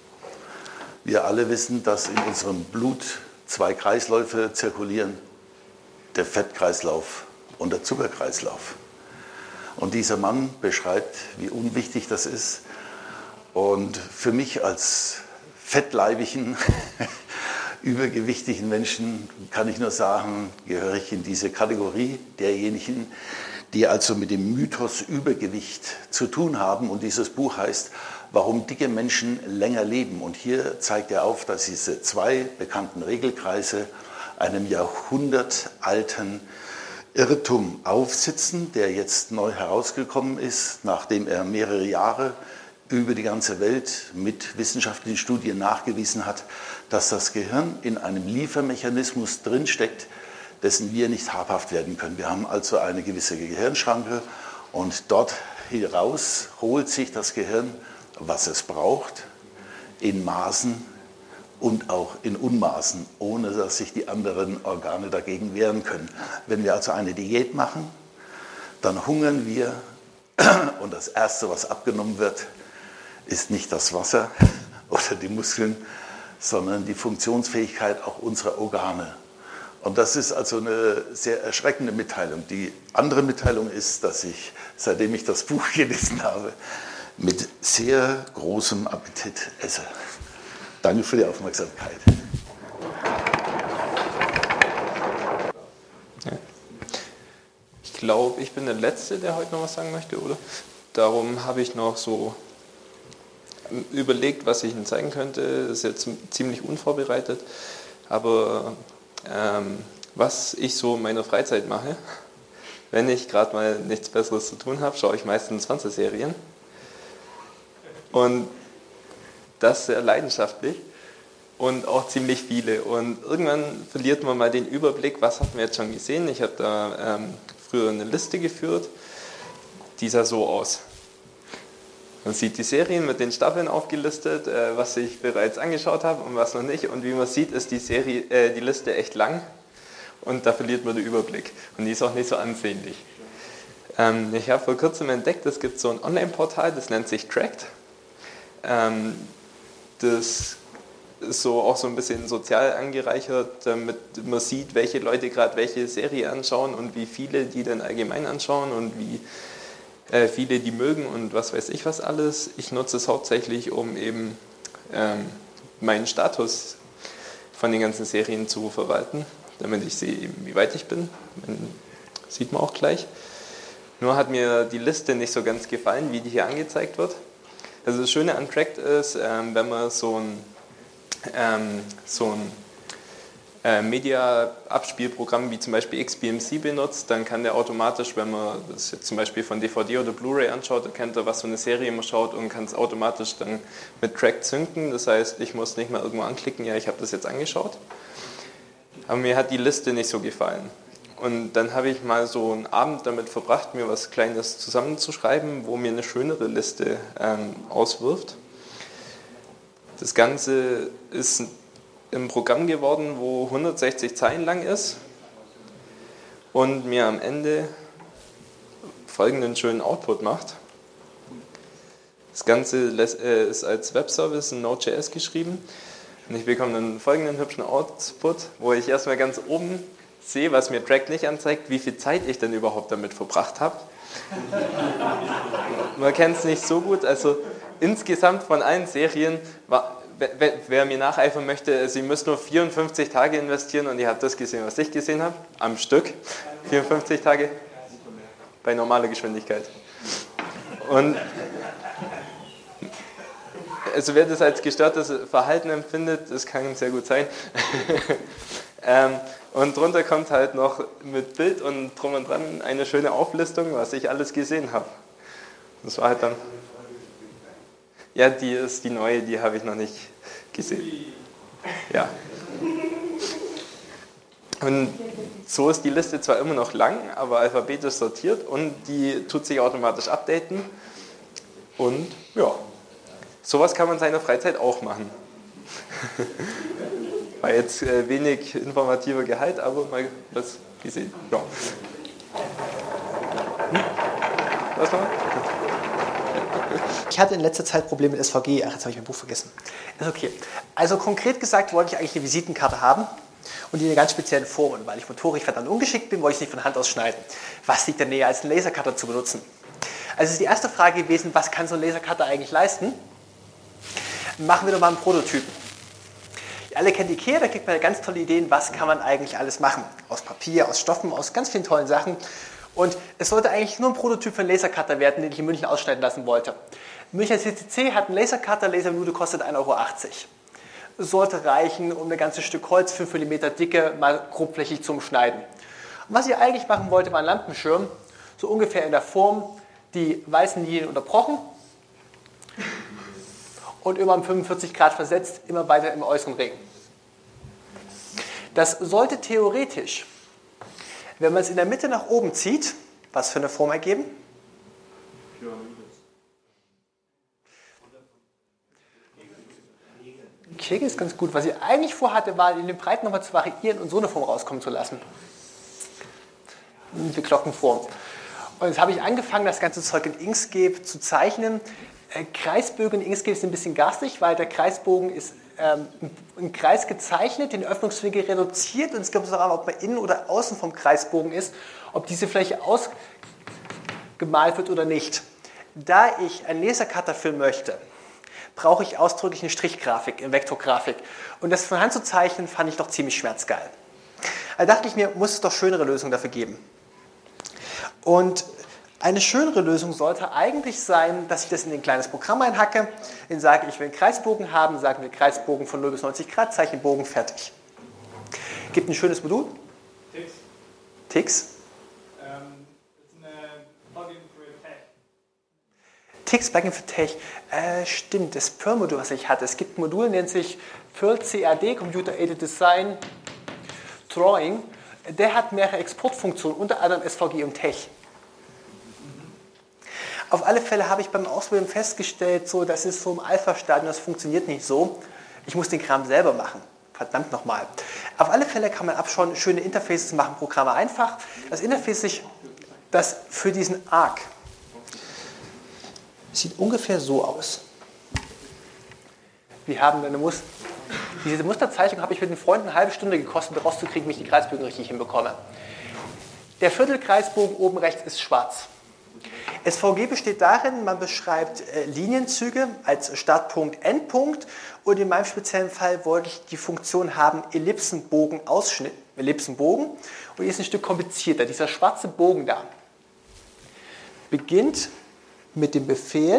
Wir alle wissen, dass in unserem Blut zwei Kreisläufe zirkulieren, der Fettkreislauf und der Zuckerkreislauf. Und dieser Mann beschreibt, wie unwichtig das ist. Und für mich als fettleibigen, übergewichtigen Menschen kann ich nur sagen, gehöre ich in diese Kategorie derjenigen, die also mit dem Mythos Übergewicht zu tun haben. Und dieses Buch heißt, warum dicke Menschen länger leben. Und hier zeigt er auf, dass diese zwei bekannten Regelkreise einem jahrhundertalten Irrtum aufsitzen, der jetzt neu herausgekommen ist, nachdem er mehrere Jahre über die ganze Welt mit wissenschaftlichen Studien nachgewiesen hat, dass das Gehirn in einem Liefermechanismus drinsteckt, dessen wir nicht habhaft werden können. Wir haben also eine gewisse Gehirnschranke und dort heraus holt sich das Gehirn, was es braucht, in Maßen und auch in Unmaßen, ohne dass sich die anderen Organe dagegen wehren können. Wenn wir also eine Diät machen, dann hungern wir und das Erste, was abgenommen wird, ist nicht das Wasser oder die Muskeln, sondern die Funktionsfähigkeit auch unserer Organe. Und das ist also eine sehr erschreckende Mitteilung. Die andere Mitteilung ist, dass ich, seitdem ich das Buch gelesen habe, mit sehr großem Appetit esse. Danke für die Aufmerksamkeit. Ich glaube, ich bin der Letzte, der heute noch was sagen möchte, oder? Darum habe ich noch so überlegt, was ich Ihnen zeigen könnte. Das ist jetzt ziemlich unvorbereitet, aber ähm, was ich so in meiner Freizeit mache. Wenn ich gerade mal nichts Besseres zu tun habe, schaue ich meistens Fernsehserien. Und das sehr leidenschaftlich und auch ziemlich viele. Und irgendwann verliert man mal den Überblick, was hat man jetzt schon gesehen. Ich habe da ähm, früher eine Liste geführt, die sah so aus. Man sieht die Serien mit den Staffeln aufgelistet, äh, was ich bereits angeschaut habe und was noch nicht. Und wie man sieht, ist die, Serie, äh, die Liste echt lang und da verliert man den Überblick. Und die ist auch nicht so ansehnlich. Ähm, ich habe vor kurzem entdeckt, es gibt so ein Online-Portal, das nennt sich Tracked. Ähm, das ist so auch so ein bisschen sozial angereichert, damit man sieht, welche Leute gerade welche Serie anschauen und wie viele die dann allgemein anschauen und wie äh, viele die mögen und was weiß ich was alles. Ich nutze es hauptsächlich, um eben ähm, meinen Status von den ganzen Serien zu verwalten, damit ich sehe, wie weit ich bin. Das sieht man auch gleich. Nur hat mir die Liste nicht so ganz gefallen, wie die hier angezeigt wird. Also das Schöne an Tracked ist, ähm, wenn man so ein, ähm, so ein äh, Media-Abspielprogramm wie zum Beispiel X B M C benutzt, dann kann der automatisch, wenn man das jetzt zum Beispiel von D V D oder Blu-ray anschaut, erkennt er, was für eine Serie man schaut und kann es automatisch dann mit Tracked synken. Das heißt, ich muss nicht mal irgendwo anklicken, ja, ich habe das jetzt angeschaut. Aber mir hat die Liste nicht so gefallen. Und dann habe ich mal so einen Abend damit verbracht, mir was Kleines zusammenzuschreiben, wo mir eine schönere Liste ähm, auswirft. Das Ganze ist ein Programm geworden, wo hundertsechzig Zeilen lang ist und mir am Ende folgenden schönen Output macht. Das Ganze ist als Webservice in Node.js geschrieben und ich bekomme dann folgenden hübschen Output, wo ich erstmal ganz oben sehe, was mir Tracked nicht anzeigt, wie viel Zeit ich denn überhaupt damit verbracht habe. Man kennt es nicht so gut, also insgesamt von allen Serien, war, wer, wer mir nacheifern möchte, Sie müssen nur vierundfünfzig Tage investieren und ihr habt das gesehen, was ich gesehen habe, am Stück, vierundfünfzig Tage bei normaler Geschwindigkeit. Und also wer das als gestörtes Verhalten empfindet, das kann sehr gut sein. ähm, Und drunter kommt halt noch mit Bild und drum und dran eine schöne Auflistung, was ich alles gesehen habe. Das war halt dann... Ja, die ist die neue, die habe ich noch nicht gesehen. Ja. Und so ist die Liste zwar immer noch lang, aber alphabetisch sortiert und die tut sich automatisch updaten. Und ja, sowas kann man in seiner Freizeit auch machen. War jetzt äh, wenig informativer Gehalt, aber mal was gesehen. Ja. Hm? Was noch? Ich hatte in letzter Zeit Probleme mit S V G. Ach, jetzt habe ich mein Buch vergessen. Ist okay. Also konkret gesagt wollte ich eigentlich eine Visitenkarte haben und die in einer ganz speziellen Form. Und weil ich motorisch verdammt ungeschickt bin, wollte ich es nicht von Hand aus schneiden. Was liegt denn näher, als einen Lasercutter zu benutzen? Also ist die erste Frage gewesen, was kann so ein Lasercutter eigentlich leisten? Machen wir doch mal einen Prototypen. Ihr alle kennt Ikea, da kriegt man ja ganz tolle Ideen, was kann man eigentlich alles machen. Aus Papier, aus Stoffen, aus ganz vielen tollen Sachen. Und es sollte eigentlich nur ein Prototyp für einen Lasercutter werden, den ich in München ausschneiden lassen wollte. Münchner C C C hat einen Lasercutter, Laserminute kostet ein Euro achtzig. Sollte reichen, um ein ganzes Stück Holz, fünf Millimeter Dicke, mal grobflächig zu umschneiden. Und was ich eigentlich machen wollte, war ein Lampenschirm, so ungefähr in der Form, die weißen Linien unterbrochen und immer um fünfundvierzig Grad versetzt, immer weiter im äußeren Ring. Das sollte theoretisch, wenn man es in der Mitte nach oben zieht, was für eine Form ergeben? Kegel ist ganz gut. Was ich eigentlich vorhatte, war, in den Breiten nochmal zu variieren und so eine Form rauskommen zu lassen. Die Glockenform. Und jetzt habe ich angefangen, das ganze Zeug in Inkscape zu zeichnen. Äh, Kreisbögen in Inkscape sind ein bisschen garstig, weil der Kreisbogen ist ähm, ein Kreis gezeichnet, den Öffnungswinkel reduziert und es kommt darauf an, ob man innen oder außen vom Kreisbogen ist, ob diese Fläche ausgemalt wird oder nicht. Da ich einen Lasercutter filmen möchte, brauche ich ausdrücklich eine Strichgrafik, eine Vektorgrafik. Und das von Hand zu zeichnen, fand ich doch ziemlich schmerzgeil. Da dachte ich mir, muss es doch schönere Lösungen dafür geben. Und eine schönere Lösung sollte eigentlich sein, dass ich das in ein kleines Programm einhacke, dann sage ich, will einen Kreisbogen haben, sagen wir Kreisbogen von null bis neunzig Grad, Zeichenbogen, fertig. Gibt ein schönes Modul, Tix. Tix? Ähm, das ist eine Plugin für Tech. Tix Plugin für Tech. Äh, stimmt, das Perl-Modul, was ich hatte. Es gibt ein Modul, nennt sich Perl C A D, Computer Aided Design Drawing. Der hat mehrere Exportfunktionen, unter anderem S V G und Tech. Auf alle Fälle habe ich beim Ausprobieren festgestellt, so, das ist so im Alpha-Stadium, das funktioniert nicht so. Ich muss den Kram selber machen. Verdammt nochmal. Auf alle Fälle kann man abschauen, schöne Interfaces machen, Programme einfach. Das Interface, sich, das für diesen Arc, sieht ungefähr so aus. Wir haben eine Muster. Diese Musterzeichnung habe ich mit den Freunden eine halbe Stunde gekostet, rauszukriegen, wie ich die Kreisbögen richtig hinbekomme. Der Viertelkreisbogen oben rechts ist schwarz. S V G besteht darin, man beschreibt äh, Linienzüge als Startpunkt, Endpunkt, und in meinem speziellen Fall wollte ich die Funktion haben Ellipsenbogen, Ausschnitt, Ellipsenbogen, und hier ist ein Stück komplizierter. Dieser schwarze Bogen da beginnt mit dem Befehl.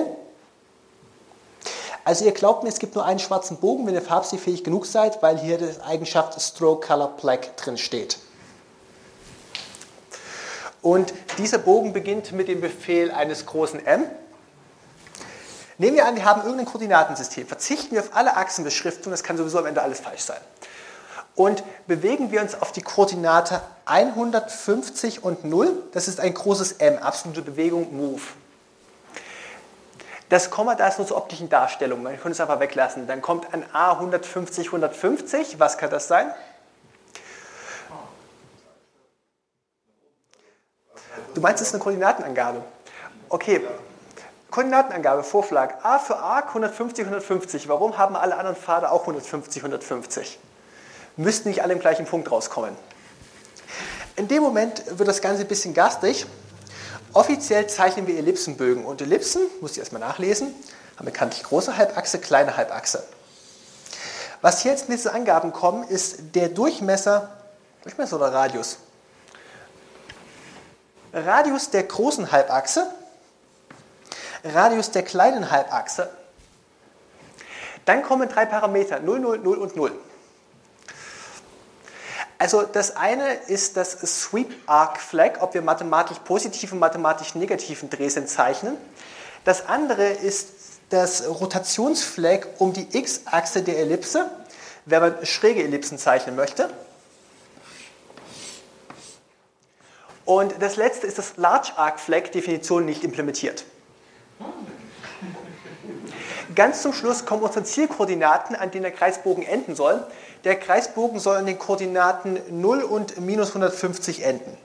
Also ihr glaubt mir, es gibt nur einen schwarzen Bogen, wenn ihr farbsehfähig genug seid, weil hier die Eigenschaft Stroke Color Black drin steht. Und dieser Bogen beginnt mit dem Befehl eines großen M. Nehmen wir an, wir haben irgendein Koordinatensystem. Verzichten wir auf alle Achsenbeschriftung, das kann sowieso am Ende alles falsch sein. Und bewegen wir uns auf die Koordinate hundertfünfzig und null. Das ist ein großes M, absolute Bewegung, Move. Das Komma da ist nur zur optischen Darstellung, man könnte es einfach weglassen. Dann kommt ein A hundertfünfzig, hundertfünfzig, was kann das sein? Du meinst, es ist eine Koordinatenangabe? Okay, Koordinatenangabe, Vorschlag. A für Arc hundertfünfzig, hundertfünfzig. Warum haben alle anderen Pfade auch hundertfünfzig, hundertfünfzig? Müssten nicht alle im gleichen Punkt rauskommen. In dem Moment wird das Ganze ein bisschen garstig. Offiziell zeichnen wir Ellipsenbögen. Und Ellipsen, muss ich erstmal nachlesen, haben bekanntlich große Halbachse, kleine Halbachse. Was hier jetzt mit diesen Angaben kommen, ist der Durchmesser, Durchmesser oder Radius? Radius der großen Halbachse, Radius der kleinen Halbachse. Dann kommen drei Parameter, null, null, null und null. Also das eine ist das Sweep Arc Flag, ob wir mathematisch positiven, mathematisch negativen Drehsinn zeichnen. Das andere ist das Rotationsflag um die X-Achse der Ellipse, wenn man schräge Ellipsen zeichnen möchte. Und das letzte ist das Large Arc Flag, Definition nicht implementiert. Ganz zum Schluss kommen unsere Zielkoordinaten, an denen der Kreisbogen enden soll. Der Kreisbogen soll an den Koordinaten null und minus hundertfünfzig enden.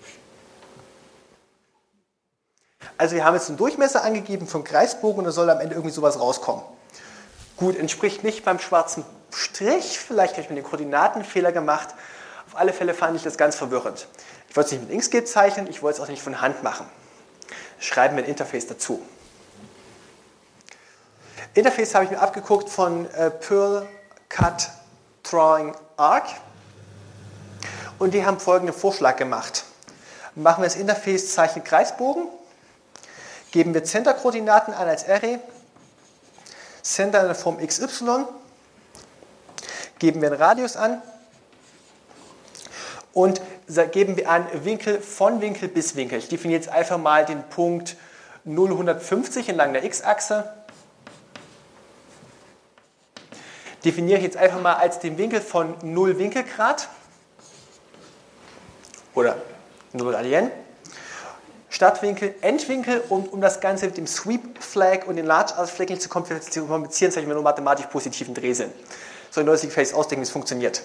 Also wir haben jetzt einen Durchmesser angegeben vom Kreisbogen und da soll am Ende irgendwie sowas rauskommen. Gut, entspricht nicht beim schwarzen Strich, vielleicht habe ich mit den Koordinaten einen Fehler gemacht. Auf alle Fälle fand ich das ganz verwirrend. Ich wollte es nicht mit Inkscape zeichnen, ich wollte es auch nicht von Hand machen. Schreiben wir ein Interface dazu. Interface habe ich mir abgeguckt von äh, Perl Cut Drawing Arc und die haben folgenden Vorschlag gemacht. Machen wir das Interface, zeichnen Kreisbogen, geben wir Center-Koordinaten an als Array, Center in der Form X Y, geben wir einen Radius an und geben wir an Winkel von Winkel bis Winkel. Ich definiere jetzt einfach mal den Punkt null, hundertfünfzig entlang der X-Achse. Definiere ich jetzt einfach mal als den Winkel von null Winkelgrad oder null Radien. Startwinkel, Endwinkel, und um das Ganze mit dem Sweep Flag und den Large Arc Flag nicht zu komplizieren, zeichnen wir nur mathematisch positiven Drehsinn. So ein neues Interface ausdenken, wie es funktioniert.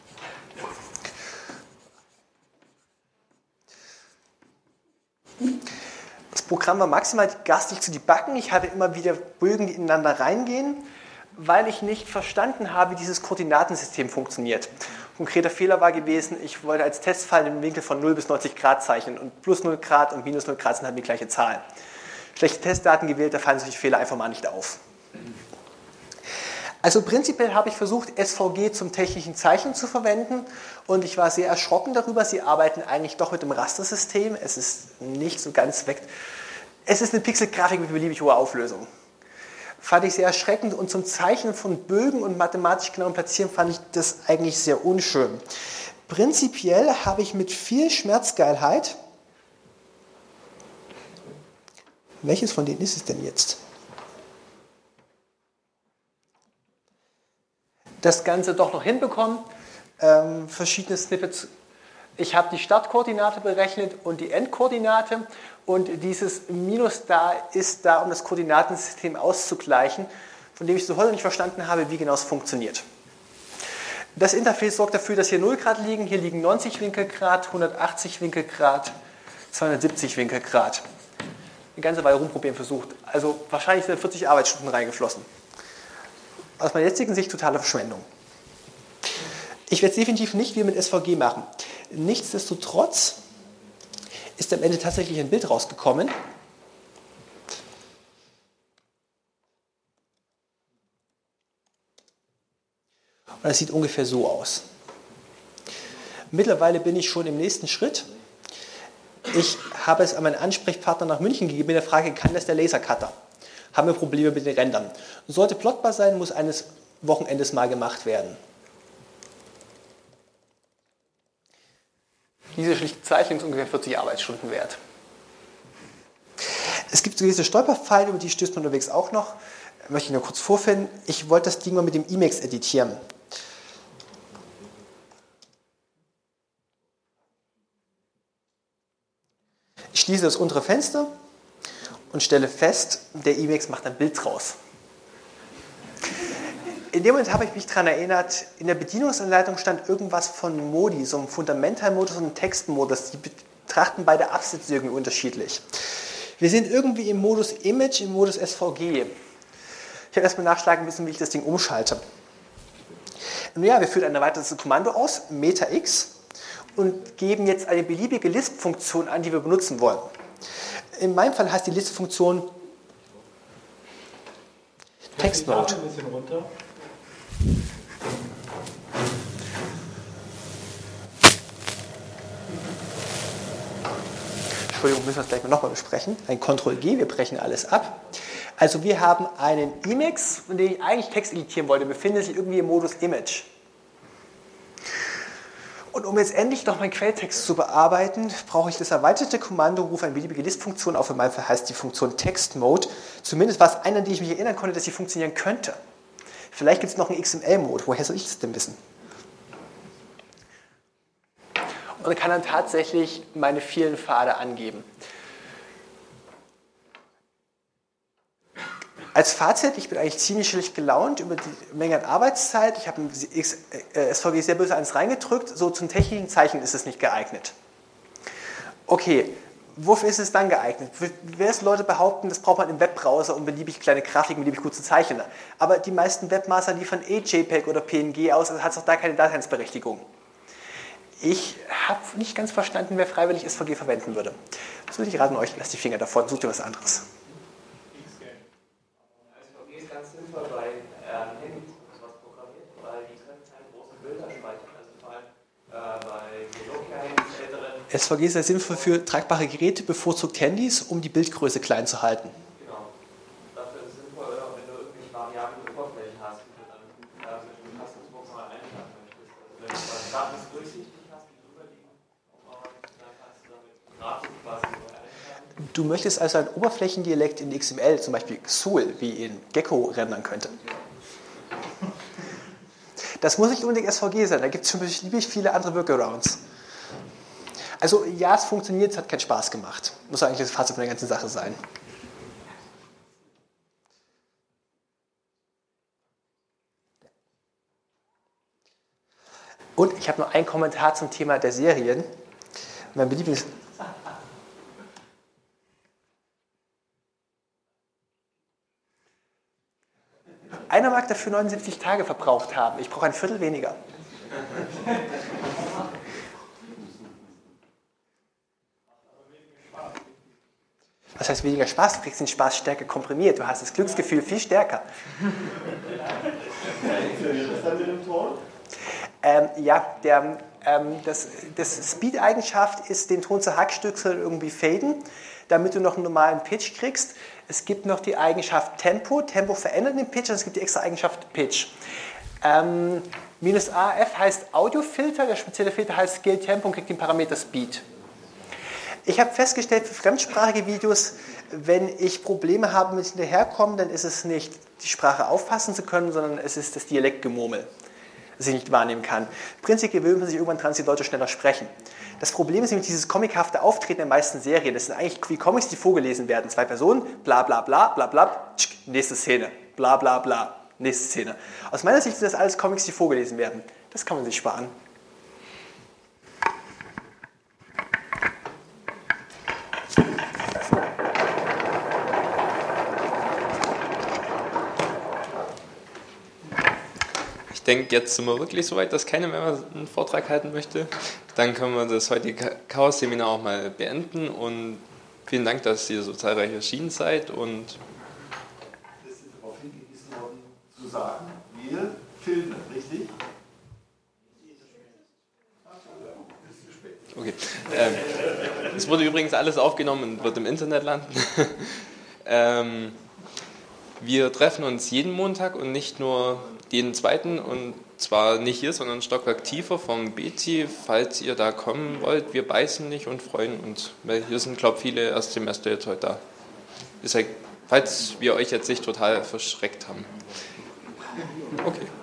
Das Programm war maximal garstig zu debuggen. Ich hatte immer wieder Bögen, die ineinander reingehen, weil ich nicht verstanden habe, wie dieses Koordinatensystem funktioniert. Konkreter Fehler war gewesen, ich wollte als Testfall den Winkel von null bis neunzig Grad zeichnen und plus null Grad und minus null Grad sind halt die gleiche Zahl. Schlechte Testdaten gewählt, da fallen solche Fehler einfach mal nicht auf. Also prinzipiell habe ich versucht, S V G zum technischen Zeichnen zu verwenden und ich war sehr erschrocken darüber, sie arbeiten eigentlich doch mit dem Rastersystem, es ist nicht so ganz weg. Es ist eine Pixelgrafik mit beliebig hoher Auflösung. Fand ich sehr erschreckend und zum Zeichnen von Bögen und mathematisch genauen Platzieren fand ich das eigentlich sehr unschön. Prinzipiell habe ich mit viel Schmerzgeilheit, welches von denen ist es denn jetzt? Das Ganze doch noch hinbekommen, ähm, verschiedene Snippets. Ich habe die Startkoordinate berechnet und die Endkoordinate und dieses Minus da ist da, um das Koordinatensystem auszugleichen, von dem ich so heute nicht verstanden habe, wie genau es funktioniert. Das Interface sorgt dafür, dass hier null Grad liegen, hier liegen neunzig Winkelgrad, hundertachtzig Winkelgrad, zweihundertsiebzig Winkelgrad. Eine ganze Weile rumprobieren versucht. Also wahrscheinlich sind vierzig Arbeitsstunden reingeflossen. Aus meiner jetzigen Sicht totale Verschwendung. Ich werde es definitiv nicht wie mit S V G machen. Nichtsdestotrotz ist am Ende tatsächlich ein Bild rausgekommen. Und das sieht ungefähr so aus. Mittlerweile bin ich schon im nächsten Schritt. Ich habe es an meinen Ansprechpartner nach München gegeben mit der Frage, kann das der Lasercutter? Haben wir Probleme mit den Rändern? Sollte plottbar sein, muss eines Wochenendes mal gemacht werden. Diese schlichte Zeichnung ist ungefähr vierzig Arbeitsstunden wert. Es gibt gewisse Stolperfallen, über die stößt man unterwegs auch noch. Möchte ich nur kurz vorfinden. Ich wollte das Ding mal mit dem Emacs editieren. Ich schließe das untere Fenster und stelle fest, der Emacs macht ein Bild draus. In dem Moment habe ich mich daran erinnert, in der Bedienungsanleitung stand irgendwas von Modi, so einem Fundamentalmodus und einem Textmodus. Die betrachten beide Absätze irgendwie unterschiedlich. Wir sind irgendwie im Modus Image, im Modus S V G. Ich habe erstmal nachschlagen müssen, wie ich das Ding umschalte. Nun ja, wir führen ein erweitertes Kommando aus, meta-x, und geben jetzt eine beliebige Lisp-Funktion an, die wir benutzen wollen. In meinem Fall heißt die Lisp-Funktion TextMode. Ein bisschen runter. Entschuldigung, müssen wir das gleich mal nochmal besprechen. Ein Ctrl G, wir brechen alles ab. Also wir haben einen Emacs, von dem ich eigentlich Text editieren wollte, befindet sich irgendwie im Modus Image. Und um jetzt endlich noch meinen Quelltext zu bearbeiten, brauche ich das erweiterte Kommando, rufe eine beliebige List-Funktion auf. In meinem Fall heißt die Funktion TextMode. Zumindest war es eine, an die ich mich erinnern konnte, dass sie funktionieren könnte. Vielleicht gibt es noch einen X M L-Mode. Woher soll ich das denn wissen? Und kann dann tatsächlich meine vielen Pfade angeben. Als Fazit, ich bin eigentlich ziemlich schlecht gelaunt über die Menge an Arbeitszeit. Ich habe S V G sehr böse eins reingedrückt. So zum technischen Zeichnen ist es nicht geeignet. Okay, wofür ist es dann geeignet? Wer es Leute behaupten, das braucht man im Webbrowser, um beliebig kleine Grafiken beliebig gut zu zeichnen. Aber die meisten Webmaster liefern eh JPEG oder P N G aus, also hat es auch da keine Daseinsberechtigung. Ich habe nicht ganz verstanden, wer freiwillig S V G verwenden würde. So würde ich raten euch, lasst die Finger davon, sucht ihr was anderes. S V G ist ganz sinnvoll bei ähm, Handys, was programmiert, weil die können keine großen Bilder speichern, also vor allem äh, bei Nokia-Handys, älteren. S V G ist sehr sinnvoll für tragbare Geräte, bevorzugt Handys, um die Bildgröße klein zu halten. Genau. Dafür ist es sinnvoll, wenn du irgendwie variable Oberflächen hast, die du dann äh, mit dem Tastendruck mal einschalten möchtest. Also wenn du was Daten durchsichtig hast, die drüber liegen, dann kannst du damit Grafik quasi so einschalten. Du möchtest also ein Oberflächendialekt in X M L, zum Beispiel X U L, wie in Gecko rendern könnte. Das muss nicht unbedingt S V G sein, da gibt es schon beliebig viele andere Workarounds. Also ja, es funktioniert, es hat keinen Spaß gemacht. Muss eigentlich das Fazit von der ganzen Sache sein. Und ich habe noch einen Kommentar zum Thema der Serien. Mein beliebiges Einer mag dafür neunundsiebzig Tage verbraucht haben. Ich brauche ein Viertel weniger. Was heißt weniger Spaß? Du kriegst den Spaß stärker komprimiert. Du hast das Glücksgefühl viel stärker. Funktioniert das dann mit dem Ton? Ähm, ja, der, ähm, das, das Speed-Eigenschaft ist, den Ton zu Hackstückseln irgendwie faden, damit du noch einen normalen Pitch kriegst. Es gibt noch die Eigenschaft Tempo. Tempo verändert den Pitch und es gibt die extra Eigenschaft Pitch. Ähm, Minus A F heißt Audiofilter, der spezielle Filter heißt Scale Tempo und kriegt den Parameter Speed. Ich habe festgestellt, für fremdsprachige Videos, wenn ich Probleme habe mit hinterherkommen, dann ist es nicht, die Sprache auffassen zu können, sondern es ist das Dialektgemurmel, das ich nicht wahrnehmen kann. Prinzipiell gewöhnt man sich irgendwann dran, dass die Leute schneller sprechen. Das Problem ist nämlich dieses comichafte Auftreten der meisten Serien. Das sind eigentlich wie Comics, die vorgelesen werden. Zwei Personen, bla bla bla, bla bla, tschk, nächste Szene, bla bla bla, nächste Szene. Aus meiner Sicht sind das alles Comics, die vorgelesen werden. Das kann man sich sparen. Ich denke, jetzt sind wir wirklich so weit, dass keiner mehr einen Vortrag halten möchte. Dann können wir das heutige Chaos-Seminar auch mal beenden und vielen Dank, dass ihr so zahlreich erschienen seid. Und es ist darauf hingewiesen worden, zu sagen, wir filmen, richtig? Okay. Ähm, es wurde übrigens alles aufgenommen und wird im Internet landen. ähm, wir treffen uns jeden Montag und nicht nur jeden zweiten, und zwar nicht hier, sondern ein Stockwerk tiefer vom B T, falls ihr da kommen wollt. Wir beißen nicht und freuen uns, weil hier sind, glaube ich, viele Erstsemester jetzt heute da. Ist halt, falls wir euch jetzt nicht total verschreckt haben. Okay.